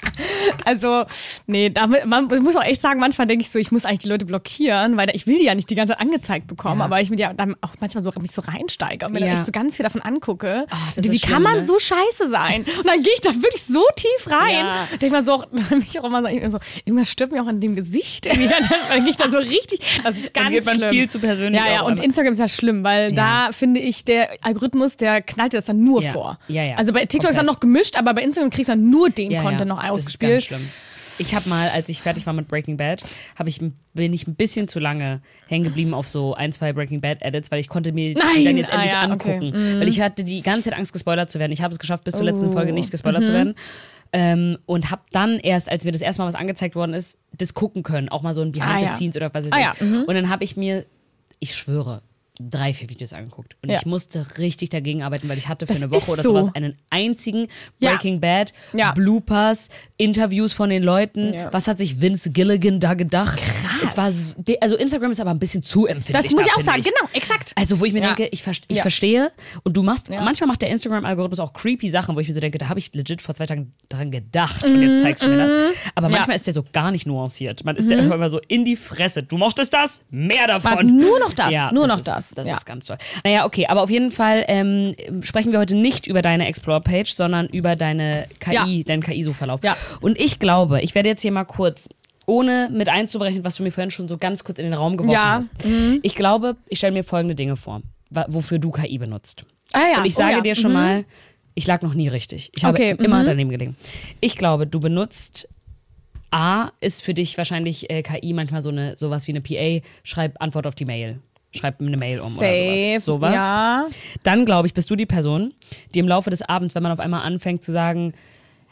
Also, nee, damit, man ich muss auch echt sagen, manchmal denke ich so, ich muss eigentlich die Leute blockieren, weil ich will die ja nicht die ganze Zeit angezeigt bekommen, Ja. aber ich mir ja dann auch manchmal so mich so reinsteige und mir Ja. dann echt so ganz viel davon angucke. Ah, das Und ist wie schlimm, kann man ne? so scheiße sein? Und dann gehe ich da wirklich so tief rein. Ja. Denke mal so, mich auch immer so, irgendwas stört mir auch an dem Gesicht. Irgendwie. Dann, dann gehe ich da so richtig, das ist ganz Dann geht man schlimm. viel zu persönlich Ja, ja, auch und einfach. Instagram ist ja schlimm, weil Ja. da finde ich, der Algorithmus, der knallt dir das dann nur Ja. vor. Ja, ja. Also bei TikTok ist dann Komplett. noch gemischt, aber bei Instagram kriegst du dann nur den Ja, Content ja. noch Das ist ausgespielt. ganz schlimm. Ich habe mal, als ich fertig war mit Breaking Bad, hab ich, bin ich ein bisschen zu lange hängen geblieben auf so ein, zwei Breaking Bad Edits, weil ich konnte mir die Nein! dann jetzt Ah, endlich ja, okay. angucken. Weil ich hatte die ganze Zeit Angst, gespoilert zu werden. Ich habe es geschafft, bis zur Oh. letzten Folge nicht gespoilert Mhm. zu werden. Ähm, und habe dann erst, als mir das erste Mal was angezeigt worden ist, das gucken können. Auch mal so ein Behind Ah, the ja. Scenes oder was weiß Ah, ich. ja, mhm. Und dann habe ich mir, ich schwöre, drei, vier Videos angeguckt. Und Ja. ich musste richtig dagegen arbeiten, weil ich hatte für Das eine Woche ist oder so. sowas einen einzigen Ja. Breaking Bad, Ja. Bloopers, Interviews von den Leuten. Ja. Was hat sich Vince Gilligan da gedacht? Krass. Es war, so- de- also Instagram ist aber ein bisschen zu empfindlich. Das muss da, ich auch finde sagen, genau, exakt. Also wo ich mir Ja. denke, ich, ver ich Ja. verstehe und du machst, Ja. manchmal macht der Instagram-Algorithmus auch creepy Sachen, wo ich mir so denke, da habe ich legit vor zwei Tagen dran gedacht und jetzt zeigst du mir das. Aber Mhm. Ja. manchmal ist der so gar nicht nuanciert. Man ist ja immer so in die Fresse. Du mochtest das? Mehr davon. Aber nur noch das, Ja, nur das noch ist, das. Das Ja. ist ganz toll. Naja, okay, aber auf jeden Fall ähm, sprechen wir heute nicht über deine Explore-Page, sondern über deine K I, Ja. deinen K I-Suchverlauf. Ja. Und ich glaube, ich werde jetzt hier mal kurz, ohne mit einzubrechen, was du mir vorhin schon so ganz kurz in den Raum geworfen Ja. hast. Ich glaube, ich stelle mir folgende Dinge vor, wa- wofür du K I benutzt. Ah ja, Und ich oh sage ja. dir schon Mhm. mal, ich lag noch nie richtig. Ich Okay, habe immer mhm. daneben gelegen. Ich glaube, du benutzt A, ist für dich wahrscheinlich äh, K I manchmal so eine sowas wie eine P A, schreib Antwort auf die Mail. Schreib eine Mail um Safe. oder sowas. sowas. Ja. Dann, glaube ich, bist du die Person, die im Laufe des Abends, wenn man auf einmal anfängt zu sagen,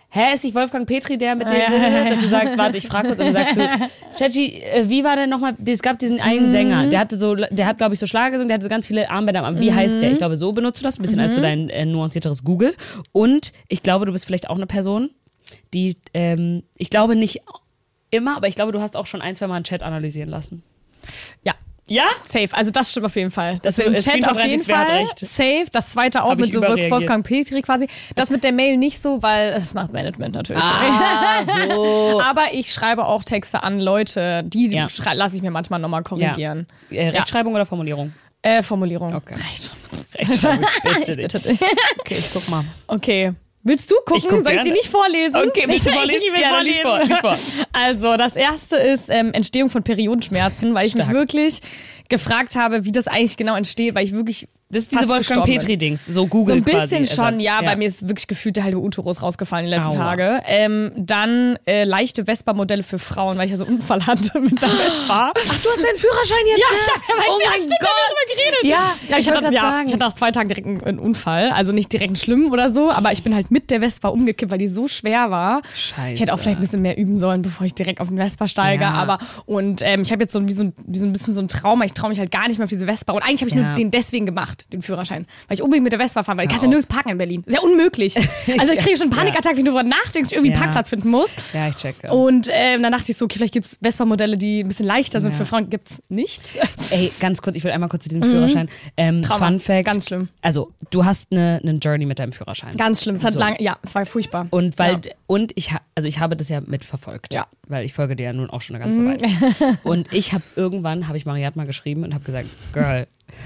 hä, ist nicht Wolfgang Petri der mit dem, dass du sagst, warte, ich frage kurz, und dann sagst du, Chachi, äh, wie war denn nochmal, es gab diesen einen mhm. Sänger, der hatte so, der hat, glaube ich, so Schlager gesungen, der hatte so ganz viele Armbänder am Arm. Wie mhm. heißt der? Ich glaube, so benutzt du das, ein bisschen mhm. als so dein äh, nuancierteres Google. Und ich glaube, du bist vielleicht auch eine Person, die, ähm, ich glaube nicht immer, aber ich glaube, du hast auch schon ein, zwei Mal einen Chat analysieren lassen. Ja. Ja? Safe. Also das stimmt auf jeden Fall. Das das im Chat auf jeden Fall. Recht. Safe. Das zweite auch Hab mit so Wolfgang Petri quasi. Das mit der Mail nicht so, weil das macht Management natürlich. Ah, so. Aber ich schreibe auch Texte an Leute, die ja. lasse ich mir manchmal nochmal korrigieren. Ja. Äh, Rechtschreibung ja. oder Formulierung? Äh, Formulierung. Okay. Rechtschreibung. Bitte, bitte. Okay, ich guck mal. Okay. Willst du gucken? Ich guck Soll ich die nicht vorlesen? Okay, willst du vorlesen? Ich will ja, vorlesen. Lies vor, lies vor. Also, das erste ist ähm, Entstehung von Periodenschmerzen, weil ich Stark. mich wirklich gefragt habe, wie das eigentlich genau entsteht, weil ich wirklich Das ist diese Wolfgang Petri-Dings, so Google So ein quasi bisschen schon, Ersatz. ja, ja. bei mir ist wirklich gefühlt der halbe Uterus rausgefallen die letzten Aua. Tage. Ähm, dann äh, leichte Vespa-Modelle für Frauen, weil ich ja so einen Unfall hatte mit der Vespa. Ach, du hast deinen Führerschein jetzt? Ja, ne? ich hab ja meinen Oh mein Führerschein, Gott. darüber geredet. Ja, Ja, ich, ich wollte hatte, gerade ja, sagen. ich hatte nach zwei Tagen direkt einen, einen Unfall. Also nicht direkt einen schlimmen oder so, aber ich bin halt mit der Vespa umgekippt, weil die so schwer war. Scheiße. Ich hätte auch vielleicht ein bisschen mehr üben sollen, bevor ich direkt auf den Vespa steige. Ja. Aber und ähm, ich habe jetzt so wie, so ein, wie so ein bisschen so ein Trauma. Ich traue mich halt gar nicht mehr auf diese Vespa. Und eigentlich habe ich Ja. nur den deswegen gemacht, den Führerschein. Weil ich unbedingt mit der Vespa fahren, weil du kannst ja auf. nirgends parken in Berlin. Ist ja unmöglich. Also ich kriege schon Panikattacken, wenn du darüber nachdenkst, irgendwie einen Ja. Parkplatz finden musst. Ja, ich checke. Und ähm, dann dachte ich so, okay, vielleicht gibt es Vespa-Modelle, die ein bisschen leichter sind Ja. für Frauen. Gibt's nicht. Ey, ganz kurz, ich will einmal kurz zu diesem Führerschein. Ähm, Trauma. Fun Fact. Ganz schlimm. Also, du hast eine ne Journey mit deinem Führerschein. Ganz schlimm. Es hat So. lange, ja, es war furchtbar. Und weil Ja. und ich ha- also ich habe das ja mitverfolgt, Ja. weil ich folge dir ja nun auch schon eine ganze Weile. Und ich habe irgendwann habe ich Mariat mal geschrieben und habe gesagt, Girl,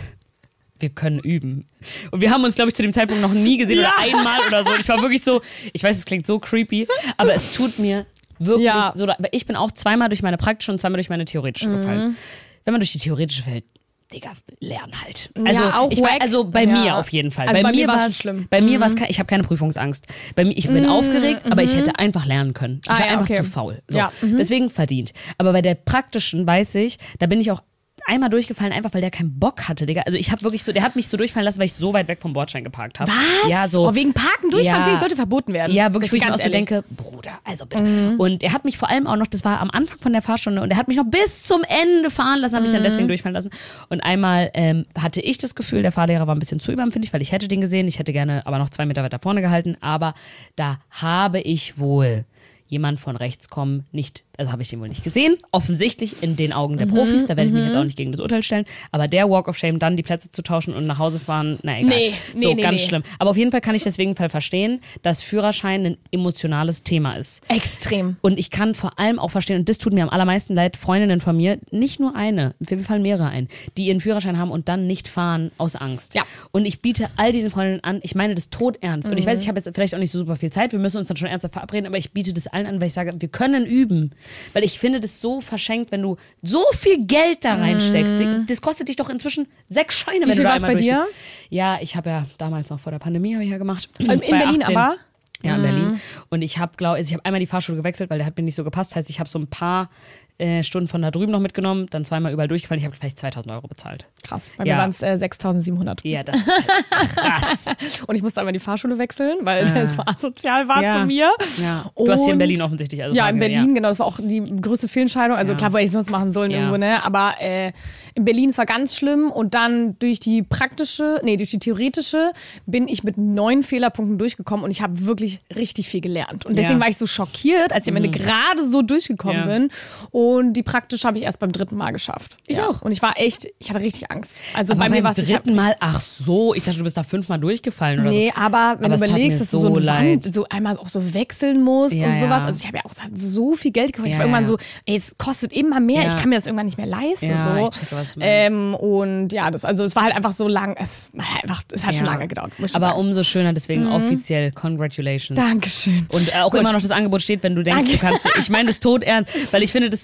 wir können üben. Und wir haben uns, glaube ich, zu dem Zeitpunkt noch nie gesehen oder einmal oder so. Ich war wirklich so, ich weiß, es klingt so creepy, aber es tut mir wirklich Ja. so. Aber ich bin auch zweimal durch meine praktische und zweimal durch meine theoretische Mhm. gefallen. Wenn man durch die theoretische fällt, Digga, lernen halt. Also, Ja, auch ich war, wack. also bei Ja. mir auf jeden Fall. Also bei mir war's war's- schlimm. Bei mir war es, ich habe keine Prüfungsangst. Bei mir, ich bin aufgeregt, aber ich hätte einfach lernen können. Ich Ah, war ja, einfach okay. zu faul. So. Ja, mhm. Deswegen verdient. Aber bei der praktischen weiß ich, da bin ich auch einmal durchgefallen, einfach weil der keinen Bock hatte, Digga. Also ich habe wirklich so, der hat mich so durchfallen lassen, weil ich so weit weg vom Bordstein geparkt habe. Was? Ja, so. Oh, wegen Parken durchfahren, Ja. finde ich, sollte verboten werden. Ja, wirklich, wo Sag ich mir auch dir so ganz denke, Bruder, also bitte. Und er hat mich vor allem auch noch, das war am Anfang von der Fahrstunde, und er hat mich noch bis zum Ende fahren lassen, habe ich dann deswegen durchfallen lassen. Und einmal ähm, hatte ich das Gefühl, der Fahrlehrer war ein bisschen zu überempfindlich, weil ich hätte den gesehen, ich hätte gerne aber noch zwei Meter weiter vorne gehalten, aber da habe ich wohl jemand von rechts kommen, nicht, also habe ich den wohl nicht gesehen, offensichtlich in den Augen der Profis, da werde ich mich jetzt auch nicht gegen das Urteil stellen, aber der Walk of Shame, dann die Plätze zu tauschen und nach Hause fahren, na egal. Nee, nee, so, nee, ganz nee. schlimm. Aber auf jeden Fall kann ich deswegen Fall verstehen, dass Führerschein ein emotionales Thema ist. Extrem. Und ich kann vor allem auch verstehen, und das tut mir am allermeisten leid, Freundinnen von mir, nicht nur eine, mir fallen mehrere ein, die ihren Führerschein haben und dann nicht fahren aus Angst. Ja. Und ich biete all diesen Freundinnen an, ich meine das todernst. Und ich weiß, ich habe jetzt vielleicht auch nicht so super viel Zeit, wir müssen uns dann schon ernsthaft verabreden, aber ich biete das allen an, weil ich sage, wir können üben. Weil ich finde das so verschenkt, wenn du so viel Geld da reinsteckst. Das kostet dich doch inzwischen sechs Scheine, Wie wenn viel du da war's einmal bei dir? durch- Ja, ich habe ja damals noch vor der Pandemie habe ich ja gemacht. In Berlin zweitausendachtzehn. aber? Ja, in Berlin. Und ich habe, glaube also ich habe einmal die Fahrschule gewechselt, weil der hat mir nicht so gepasst. Heißt, ich habe so ein paar äh, Stunden von da drüben noch mitgenommen, dann zweimal überall durchgefallen. Ich habe vielleicht zweitausend Euro bezahlt. Krass. Bei Ja. mir waren es äh, sechstausendsiebenhundert. Ja, das ist halt krass. Und ich musste einmal die Fahrschule wechseln, weil es so asozial war Ja. zu mir. Ja. Du hast hier in Und- Berlin offensichtlich. Also Ja, in Frage, Berlin, genau. Das war auch die größte Fehlentscheidung. Also Ja. klar, wo hätte ich sonst machen sollen Ja. irgendwo, ne? Aber äh, in Berlin, es war ganz schlimm. Und dann durch die praktische, nee, durch die theoretische bin ich mit neun Fehlerpunkten durchgekommen und ich habe wirklich richtig viel gelernt. Und deswegen Ja. war ich so schockiert, als ich am Ende gerade so durchgekommen Ja. bin. Und die praktische habe ich erst beim dritten Mal geschafft. Ich ja. auch. Und ich war echt, ich hatte richtig Angst. Also Aber bei mir beim war es ich hab- dritten Mal, ach so, ich dachte, du bist da fünfmal durchgefallen oder Nee, aber wenn Aber du es tat überlegst, mir dass du so so eine Wand leid. so einmal auch so wechseln musst Ja, und sowas. ja. Also ich habe ja auch es hat so viel Geld gekostet. Ich Ja, war irgendwann ja. so, ey, es kostet immer mehr. Ja. Ich kann mir das irgendwann nicht mehr leisten. Ja, so. ich checke, was du meinst. ähm, und ja, das, also es war halt einfach so lang. Es, hat einfach, es hat so. schon Ja. lange gedauert. Muss ich Aber sagen. umso schöner, deswegen offiziell Congratulations. Dankeschön. Und äh, auch Gut. immer noch das Angebot steht, wenn du denkst, Danke. du kannst. Ich meine das todernst, weil ich finde das so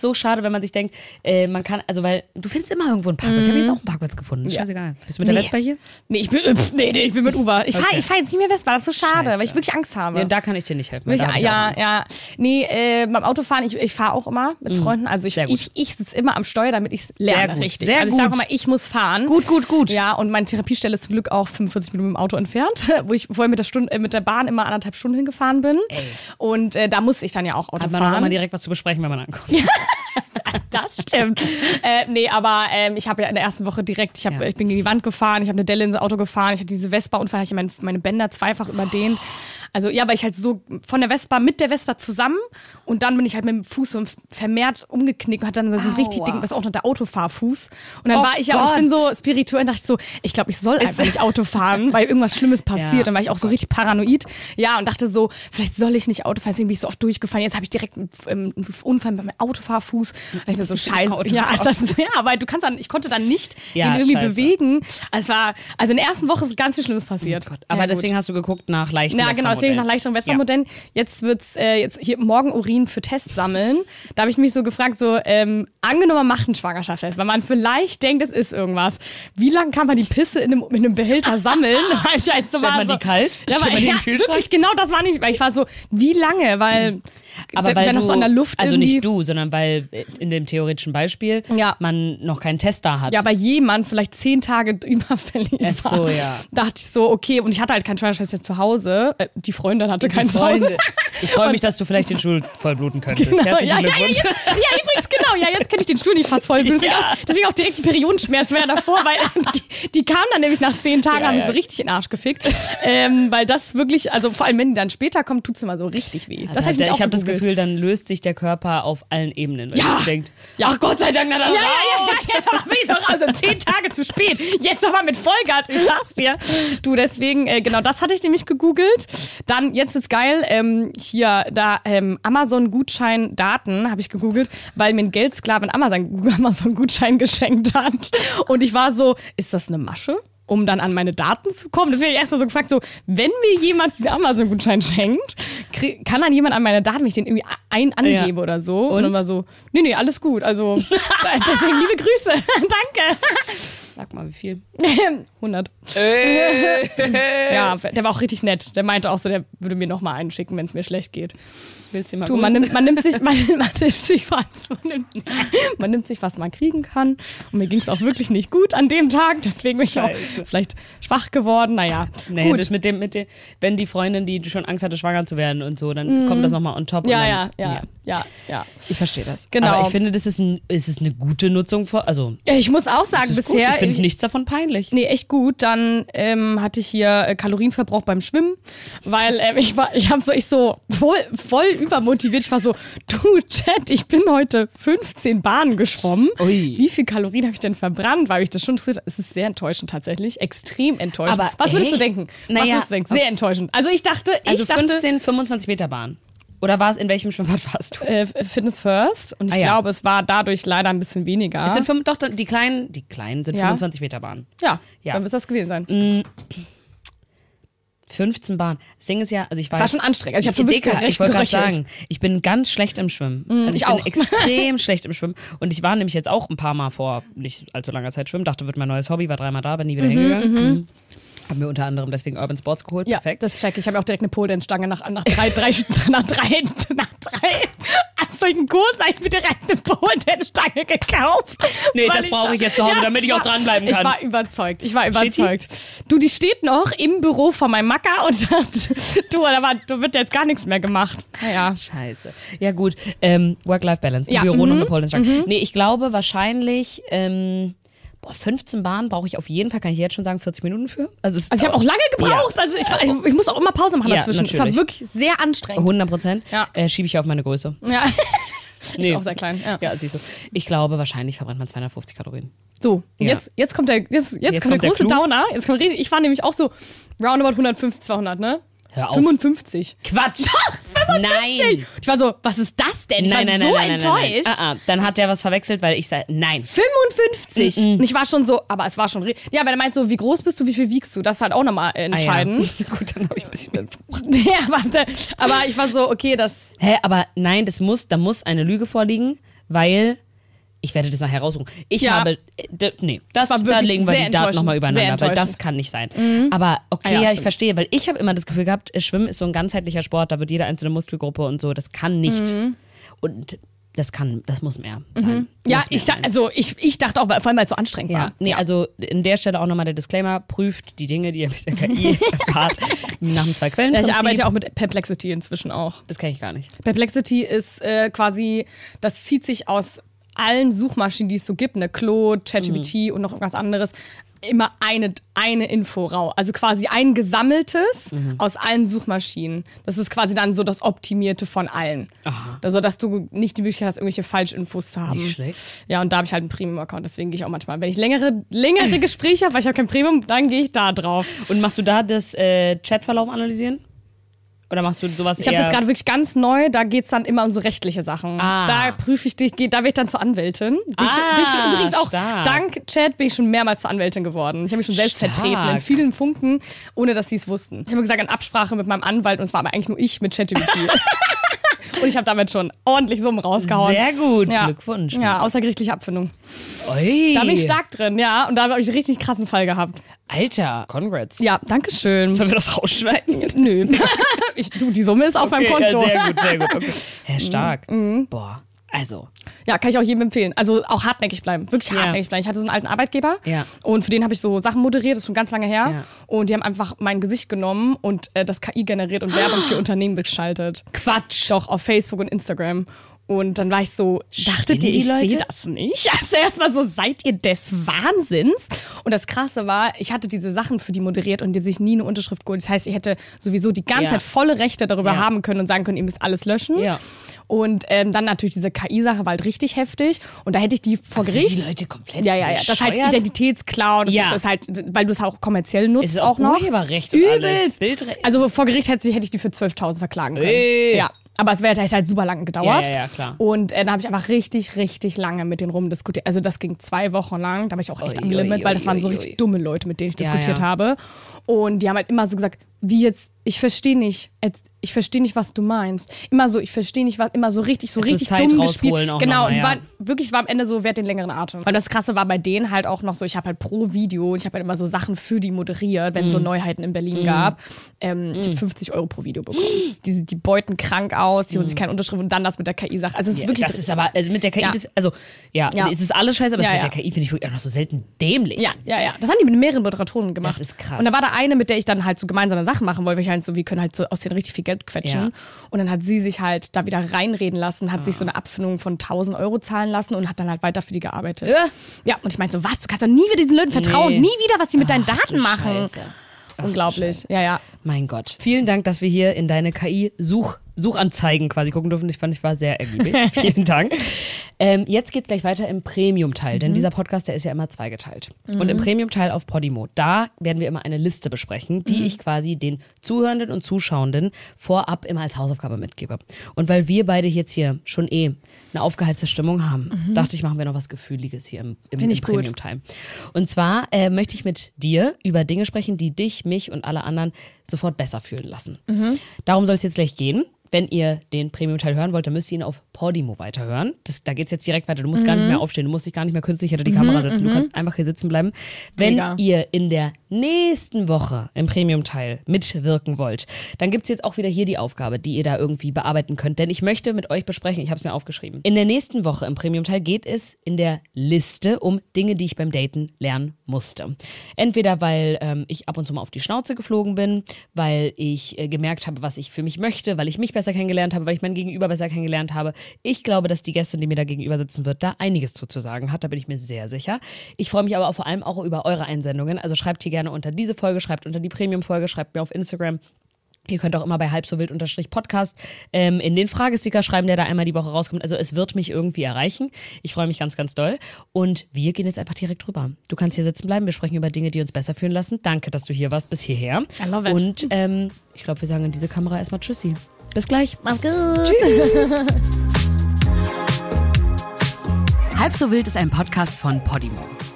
so schade, wenn man sich denkt, äh, man kann, also weil du findest immer irgendwo einen Parkplatz. Ich habe jetzt auch einen Parkplatz gefunden. Ja. Scheißegal. Bist du mit der Nee. Vespa hier? Nee, ich bin, äh, pf, nee, nee, ich bin mit Uber. Ich fahre Okay. ich fahr jetzt nicht mehr Vespa, das ist so schade, Scheiße. weil ich wirklich Angst habe. Ja, da kann ich dir nicht helfen. weil Ich, da hab ich auch ja, Angst. ja. Nee, äh, beim Autofahren, ich, ich fahre auch immer mit Freunden. Also ich, Sehr gut. ich, ich sitze immer am Steuer, damit ich es lerne, gut, richtig. sehr also ich sage gut. immer, ich muss fahren. Gut, gut, gut. Ja, und meine Therapiestelle ist zum Glück auch fünfundvierzig Minuten mit dem Auto entfernt, wo ich vorher mit der, Stunde, äh, mit der Bahn immer anderthalb Stunden hingefahren bin. Ey. Und äh, da muss ich dann ja auch Auto Hat man auch fahren. immer direkt was zu besprechen, wenn man ankommt. Das stimmt. äh, nee, aber ähm, ich habe ja in der ersten Woche direkt, ich, hab, Ja. ich bin gegen die Wand gefahren, ich habe eine Delle ins Auto gefahren, ich hatte diese Vespa-Unfall, ich meine, meine Bänder zweifach überdehnt. Also ja, aber ich halt so von der Vespa, mit der Vespa zusammen und dann bin ich halt mit dem Fuß so vermehrt umgeknickt und hatte dann so ein richtig Aua. dick, das ist auch noch der Autofahrfuß. Und dann Oh war ich ja, und ich bin Gott. so spirituell, dachte ich so, ich glaube, ich soll einfach nicht Auto fahren, weil irgendwas Schlimmes passiert. Ja. Dann war ich auch so richtig paranoid. Ja, und dachte so, vielleicht soll ich nicht Auto fahren, deswegen bin ich so oft durchgefahren. Jetzt habe ich direkt einen, einen Unfall mit meinem Autofahrfuß. Und dachte ich mir so, scheiße. Ja, das, ja, weil du kannst dann, ich konnte dann nicht Ja, den irgendwie scheiße. bewegen. Also, es war, also in der ersten Woche ist ganz viel Schlimmes passiert. Oh Gott. Aber ja, deswegen hast du geguckt nach leichten ja, genau, deswegen nach Vespa-Modellen. leichteren Vespa-Modellen. Jetzt wird's äh, jetzt hier morgen Urin für Test sammeln. Da habe ich mich so gefragt, so ähm, angenommen, man macht einen Schwangerschaftstest, weil man vielleicht denkt, es ist irgendwas. Wie lange kann man die Pisse in einem, in einem Behälter sammeln? Weil ich halt so Stellt war man so, die kalt? Ja, Stellt aber, man die in ja den Kühlschrank? wirklich, genau das war nicht, weil ich war so, wie lange? Weil, Aber wenn weil das du, so an der Luft also irgendwie... nicht du, sondern weil in dem theoretischen Beispiel Ja. man noch keinen Test da hat. Ja, aber jemand vielleicht zehn Tage überfällig Ach war. so, ja. Dachte ich so, okay, und ich hatte halt keinen Schwangerschaftstest zu Hause. Äh, die Freundin hatte keinen zu Hause. Freunde. Ich freue mich, dass du vielleicht den Stuhl vollbluten könntest. Genau, Herzlichen ja, ja, Glückwunsch. Ja, ja, ja, übrigens, genau. Ja, jetzt kann ich den Stuhl nicht fast voll bluten. Ja. Deswegen, auch, deswegen auch direkt die Periodenschmerzen wäre davor, weil die, die kamen dann nämlich nach zehn Tagen, Ja, haben mich ja. so richtig in den Arsch gefickt. Ähm, weil das wirklich, also vor allem, wenn die dann später kommt, tut es immer so richtig weh. Das Das hab ich, ich habe das gegoogelt. Gefühl, dann löst sich der Körper auf allen Ebenen. Weil Ja. man denkt, Ja. ach Gott sei Dank, na dann Ja, ja, ja, raus. ja, jetzt aber bin ich noch also zehn Tage zu spät. Jetzt aber mit Vollgas, ich sag's dir. Du, deswegen, äh, genau, das hatte ich nämlich gegoogelt. Dann, jetzt wird's geil, ähm, hier, da, ähm, Amazon-Gutschein-Daten habe ich gegoogelt, weil mir ein Geldsklave einen Amazon- Amazon-Gutschein geschenkt hat. Und ich war so, ist das eine Masche? Um dann an meine Daten zu kommen. Deswegen habe ich erstmal so gefragt, so, wenn mir jemand einen Amazon-Gutschein schenkt, krieg, kann dann jemand an meine Daten, wenn ich den irgendwie ein angebe Ja. oder so. Und? Und? dann war so, nee, nee, alles gut. Also, deswegen liebe Grüße. Danke. Sag mal, wie viel? hundert. Äh. Ja, der war auch richtig nett. Der meinte auch so, der würde mir nochmal einen schicken, wenn es mir schlecht geht. Willst du ihn mal Du, man grüßen? nimmt, man nimmt sich, man, man nimmt sich was, man nimmt, man nimmt sich, was man kriegen kann. Und mir ging es auch wirklich nicht gut an dem Tag. Deswegen bin ich auch Scheiße. vielleicht schwach geworden. Naja, Nee, gut. das mit dem, mit dem, wenn die Freundin, die schon Angst hatte, schwanger zu werden und so, dann kommt das nochmal on top. Ja, und ja, dann, ja, ja, ja. Ich verstehe das. Genau. Aber ich finde, das ist, ein, ist es eine gute Nutzung von, also, Ich muss auch sagen, das ist gut. bisher. Ich finde nichts davon peinlich. Nee, echt gut. Dann ähm, hatte ich hier äh, Kalorienverbrauch beim Schwimmen, weil ähm, ich war, ich habe so, ich so voll, voll übermotiviert. Ich war so, du Chat, ich bin heute fünfzehn Bahnen geschwommen. Ui. Wie viel Kalorien habe ich denn verbrannt? Weil ich das schon interessiert. Es ist sehr enttäuschend tatsächlich, extrem enttäuschend. Aber was würdest du echt? denken? Was Naja, würdest du denken? Sehr enttäuschend. Also ich dachte, ich Also dachte, fünfzehn, fünfundzwanzig Meter Bahn. Oder war es, in welchem Schwimmbad warst du? äh, Fitness First und ich Ah, ja. glaube, es war dadurch leider ein bisschen weniger. Es sind fünf, doch, die kleinen, die kleinen sind Ja. fünfundzwanzig Meter Bahn. ja, Ja. dann wird das gewesen sein. fünfzehn Bahn. Das Ding ist ja, also ich weiß. war schon anstrengend. Also ich hab schon wirklich Dicker, ich wollte gerade gerechnet. sagen, ich bin ganz schlecht im Schwimmen. Also ich, ich bin auch. extrem schlecht im Schwimmen. Und ich war nämlich jetzt auch ein paar Mal vor nicht allzu langer Zeit schwimmen, dachte, wird mein neues Hobby, war dreimal da, bin nie wieder hingegangen. Mhm. Hab mir unter anderem deswegen Urban Sports geholt. Ja, Perfekt. das check ich. Ich habe auch direkt eine Pole-Dance-Stange nach, nach drei, drei, nach drei, nach drei, an solchen Kursen habe ich mir direkt eine Pole-Dance-Stange gekauft. Nee, Weil das brauche ich jetzt zu Hause, damit ich auch war- dranbleiben Ich kann. war überzeugt. Ich war Steht die? überzeugt. Du, die steht noch im Büro von meinem Macker und hat, du, da, war, da wird jetzt gar nichts mehr gemacht. Naja. Scheiße. Ja gut, ähm, Work-Life-Balance. Im Ja, Büro mhm, noch eine Pole Dance Stange. Nee, ich glaube wahrscheinlich, ähm, boah, fünfzehn Bahnen brauche ich auf jeden Fall, kann ich jetzt schon sagen, vierzig Minuten für. Also, es Also ich habe auch lange gebraucht. Also ich, war, ich, ich muss auch immer Pause machen Ja, dazwischen. Es war natürlich. wirklich sehr anstrengend. hundert Prozent Ja. äh, schiebe ich auf meine Größe. Ja. Nee. Auch sehr klein. Ja. Ja, siehst du. Ich glaube, wahrscheinlich verbrennt man zweihundertfünfzig Kalorien. So, Ja. jetzt, jetzt kommt der, jetzt, jetzt Jetzt kommt der kommt der große Clou. Downer. Jetzt kommt richtig, ich war nämlich auch so roundabout hundertfünfzig, zweihundert, ne? Hör auf. fünfundfünfzig. Quatsch! Nein! Ich war so, was ist das denn? Ich Nein, war nein, so nein, nein, nein, nein, enttäuscht. nein. Ah, ah. Dann hat der was verwechselt, weil ich sage, nein. fünfundfünfzig. Mm-mm. Und ich war schon so, aber es war schon, re- ja, weil er meint so, wie groß bist du, wie viel wiegst du? Das ist halt auch nochmal äh, entscheidend. Ah, ja. Gut, dann habe ich ein bisschen mehr. Ja, aber, aber ich war so, okay, das, Hä, aber nein, das muss, da muss eine Lüge vorliegen, weil ich werde das nachher raussuchen. Ich Ja. habe, d- nee, das, war da wirklich legen wir sehr die Daten enttäuschend. nochmal Sehr übereinander, weil enttäuschend. das kann nicht sein. Aber okay, Ah ja, ja, ich stimmt. verstehe, weil ich habe immer das Gefühl gehabt, äh, Schwimmen ist so ein ganzheitlicher Sport, da wird jede einzelne Muskelgruppe und so, das kann nicht. Und das kann, das muss mehr sein. Ja, Muss mehr ich, da, sein. also ich, ich dachte auch, vor allem, weil es so anstrengend Ja, war. nee, also in der Stelle auch nochmal der Disclaimer, prüft die Dinge, die ihr mit der K I erfahrt, nach dem zwei Quellen. Ja, ich arbeite auch mit Perplexity inzwischen auch. Das kenne ich gar nicht. Perplexity ist äh, quasi, das zieht sich aus allen Suchmaschinen, die es so gibt, ne, Claude, ChatGPT und noch irgendwas anderes, immer eine, eine Info raus. Also quasi ein gesammeltes aus allen Suchmaschinen. Das ist quasi dann so das Optimierte von allen. Aha. Also, dass du nicht die Möglichkeit hast, irgendwelche Falschinfos zu haben. Nicht schlecht. Ja, und da habe ich halt einen Premium-Account, deswegen gehe ich auch manchmal, wenn ich längere, längere Gespräche habe, weil ich habe kein Premium, dann gehe ich da drauf. Und machst du da das äh, Chatverlauf analysieren? Oder machst du sowas Ich habe eher... jetzt gerade wirklich ganz neu, da geht es dann immer um so rechtliche Sachen. Ah. Da prüfe ich dich, geh- da werde ich dann zur Anwältin. Bin ich, Ah, bin ich schon, übrigens auch stark. dank Chat bin ich schon mehrmals zur Anwältin geworden. Ich habe mich schon selbst Stark. vertreten in vielen Punkten, ohne dass sie es wussten. Ich habe gesagt, in Absprache mit meinem Anwalt und es war aber eigentlich nur ich mit ChatGPT. Und ich habe damit schon ordentlich Summen rausgehauen. Sehr gut, Ja. Glückwunsch. Ja, außergerichtliche Abfindung. Ui. Da bin ich stark drin, ja. Und da habe ich einen richtig krassen Fall gehabt. Alter, congrats. Ja, danke schön. Sollen wir das rausschneiden? Nö. Ich, du, die Summe ist auf meinem Okay, Konto. Ja, sehr gut, sehr gut. Okay. Ja, stark. Boah, also. Ja, kann ich auch jedem empfehlen. Also auch hartnäckig bleiben. Wirklich Ja. hartnäckig bleiben. Ich hatte so einen alten Arbeitgeber Ja. und für den habe ich so Sachen moderiert, das ist schon ganz lange her. Ja. Und die haben einfach mein Gesicht genommen und äh, das K I generiert und Werbung für Unternehmen geschaltet. Quatsch. Doch, auf Facebook und Instagram. Und dann war ich so, dachtet ihr, Spinnen die ich Leute? sehe das nicht? Also erstmal so, seid ihr des Wahnsinns? Und das Krasse war, ich hatte diese Sachen für die moderiert und die haben sich nie eine Unterschrift geholt. Das heißt, ich hätte sowieso die ganze Ja. Zeit volle Rechte darüber Ja. haben können und sagen können, ihr müsst alles löschen. Ja. Und ähm, dann natürlich diese K I-Sache war halt richtig heftig. Und da hätte ich die vor Sind Gericht... die Leute komplett Ja, ja, ja. Das ist halt bescheuert? Identitätsklau. Das Ja. ist das halt, weil du es auch kommerziell nutzt Es ist auch noch. Urheberrecht und Übelst. alles. Bildrecht. Also vor Gericht hätte, hätte ich die für zwölftausend verklagen können. Ey. Ja. Aber es wäre halt, halt super lange gedauert. Ja, ja, ja, klar. Und äh, da habe ich einfach richtig, richtig lange mit denen rumdiskutiert. Also das ging zwei Wochen lang. Da war ich auch echt Ui, am Limit, ui, weil das waren so ui, richtig ui. dumme Leute, mit denen ich Ja, diskutiert ja. habe. Und die haben halt immer so gesagt, wie jetzt, ich verstehe nicht, jetzt- ich verstehe nicht, was du meinst. Immer so, ich verstehe nicht, was, immer so richtig, so Also richtig Zeit dumm rausholen gespielt. auch Genau, noch mal, und die ja. waren wirklich, es war am Ende so, wer hat den längeren Atem. Und das Krasse war bei denen halt auch noch so, ich habe halt pro Video, ich habe halt immer so Sachen für die moderiert, wenn es Mhm. so Neuheiten in Berlin gab. Ähm, Ich habe fünfzig Euro pro Video bekommen. Die, die beuten krank aus, die holen sich keine Unterschrift und dann das mit der K I-Sache. Also es ist Ja, wirklich... das ist aber, also mit der K I, Ja. das, also, ja, Ja. es ist alles scheiße, aber Ja, das mit ja. der K I finde ich wirklich auch noch so selten dämlich. Ja, ja, ja. Das haben die mit mehreren Moderatoren gemacht. Das ist krass. Und da war da eine, mit der ich dann halt so gemeinsame Sachen machen wollte, weil ich halt so, wir können halt so aus denen richtig viel Geld quetschen. Ja. Und dann hat sie sich halt da wieder reinreden lassen, hat sich so eine Abfindung von tausend Euro zahlen lassen und hat dann halt weiter für die gearbeitet. Ja. Ja, und ich meinte so, was, du kannst doch nie wieder diesen Leuten vertrauen, Nee. nie wieder, was die mit deinen Ach, Daten du machen. Scheiße. Ach, Unglaublich, ja, ja. Mein Gott. Vielen Dank, dass wir hier in deine K I-Such Suchanzeigen quasi gucken durften. Ich fand, ich war sehr ergiebig. Vielen Dank. Ähm, jetzt geht's gleich weiter im Premium-Teil, denn dieser Podcast, der ist ja immer zweigeteilt. Und im Premium-Teil auf Podimo, da werden wir immer eine Liste besprechen, die ich quasi den Zuhörenden und Zuschauenden vorab immer als Hausaufgabe mitgebe. Und weil wir beide jetzt hier schon eh eine aufgeheizte Stimmung haben, dachte ich, machen wir noch was Gefühliges hier im, im, im Find ich gut. Premium-Teil. Und zwar äh, möchte ich mit dir über Dinge sprechen, die dich, mich und alle anderen sofort besser fühlen lassen. Darum soll es jetzt gleich gehen. Wenn ihr den Premium-Teil hören wollt, dann müsst ihr ihn auf Podimo weiterhören. Das, da geht es jetzt direkt weiter. Du musst gar nicht mehr aufstehen. Du musst dich gar nicht mehr künstlich hinter die Kamera setzen. Du kannst einfach hier sitzen bleiben. Wenn Mega. ihr in der nächsten Woche im Premium-Teil mitwirken wollt, dann gibt es jetzt auch wieder hier die Aufgabe, die ihr da irgendwie bearbeiten könnt. Denn ich möchte mit euch besprechen, ich habe es mir aufgeschrieben. In der nächsten Woche im Premium-Teil geht es in der Liste um Dinge, die ich beim Daten lernen musste. Entweder, weil ähm, ich ab und zu mal auf die Schnauze geflogen bin, weil ich äh, gemerkt habe, was ich für mich möchte, weil ich mich besser kennengelernt habe, weil ich mein Gegenüber besser kennengelernt habe. Ich glaube, dass die Gästin, die mir da gegenüber sitzen wird, da einiges zuzusagen hat. Da bin ich mir sehr sicher. Ich freue mich aber auch vor allem auch über eure Einsendungen. Also schreibt hier gerne unter diese Folge, schreibt unter die Premium-Folge, schreibt mir auf Instagram. Ihr könnt auch immer bei halb so wild unterstrich Podcast ähm, in den Fragesticker schreiben, der da einmal die Woche rauskommt. Also es wird mich irgendwie erreichen. Ich freue mich ganz, ganz doll. Und wir gehen jetzt einfach direkt drüber. Du kannst hier sitzen bleiben. Wir sprechen über Dinge, die uns besser fühlen lassen. Danke, dass du hier warst bis hierher. I love it. Und ähm, ich glaube, wir sagen in diese Kamera erstmal Tschüssi. Bis gleich. Mach's gut. Halb so wild ist ein Podcast von Podimo.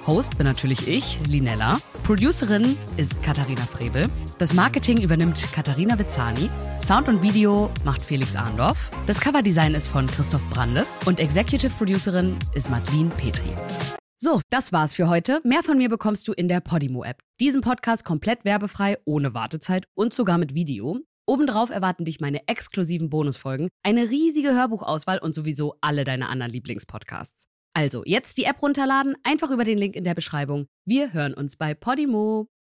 Host bin natürlich ich, Linella. Producerin ist Katharina Frebel. Das Marketing übernimmt Katharina Vizzani. Sound und Video macht Felix Ahndorf. Das Coverdesign ist von Christoph Brandes. Und Executive Producerin ist Madeline Petri. So, das war's für heute. Mehr von mir bekommst du in der Podimo-App. Diesen Podcast komplett werbefrei, ohne Wartezeit und sogar mit Video. Obendrauf erwarten dich meine exklusiven Bonusfolgen, eine riesige Hörbuchauswahl und sowieso alle deine anderen Lieblingspodcasts. Also, jetzt die App runterladen, einfach über den Link in der Beschreibung. Wir hören uns bei Podimo.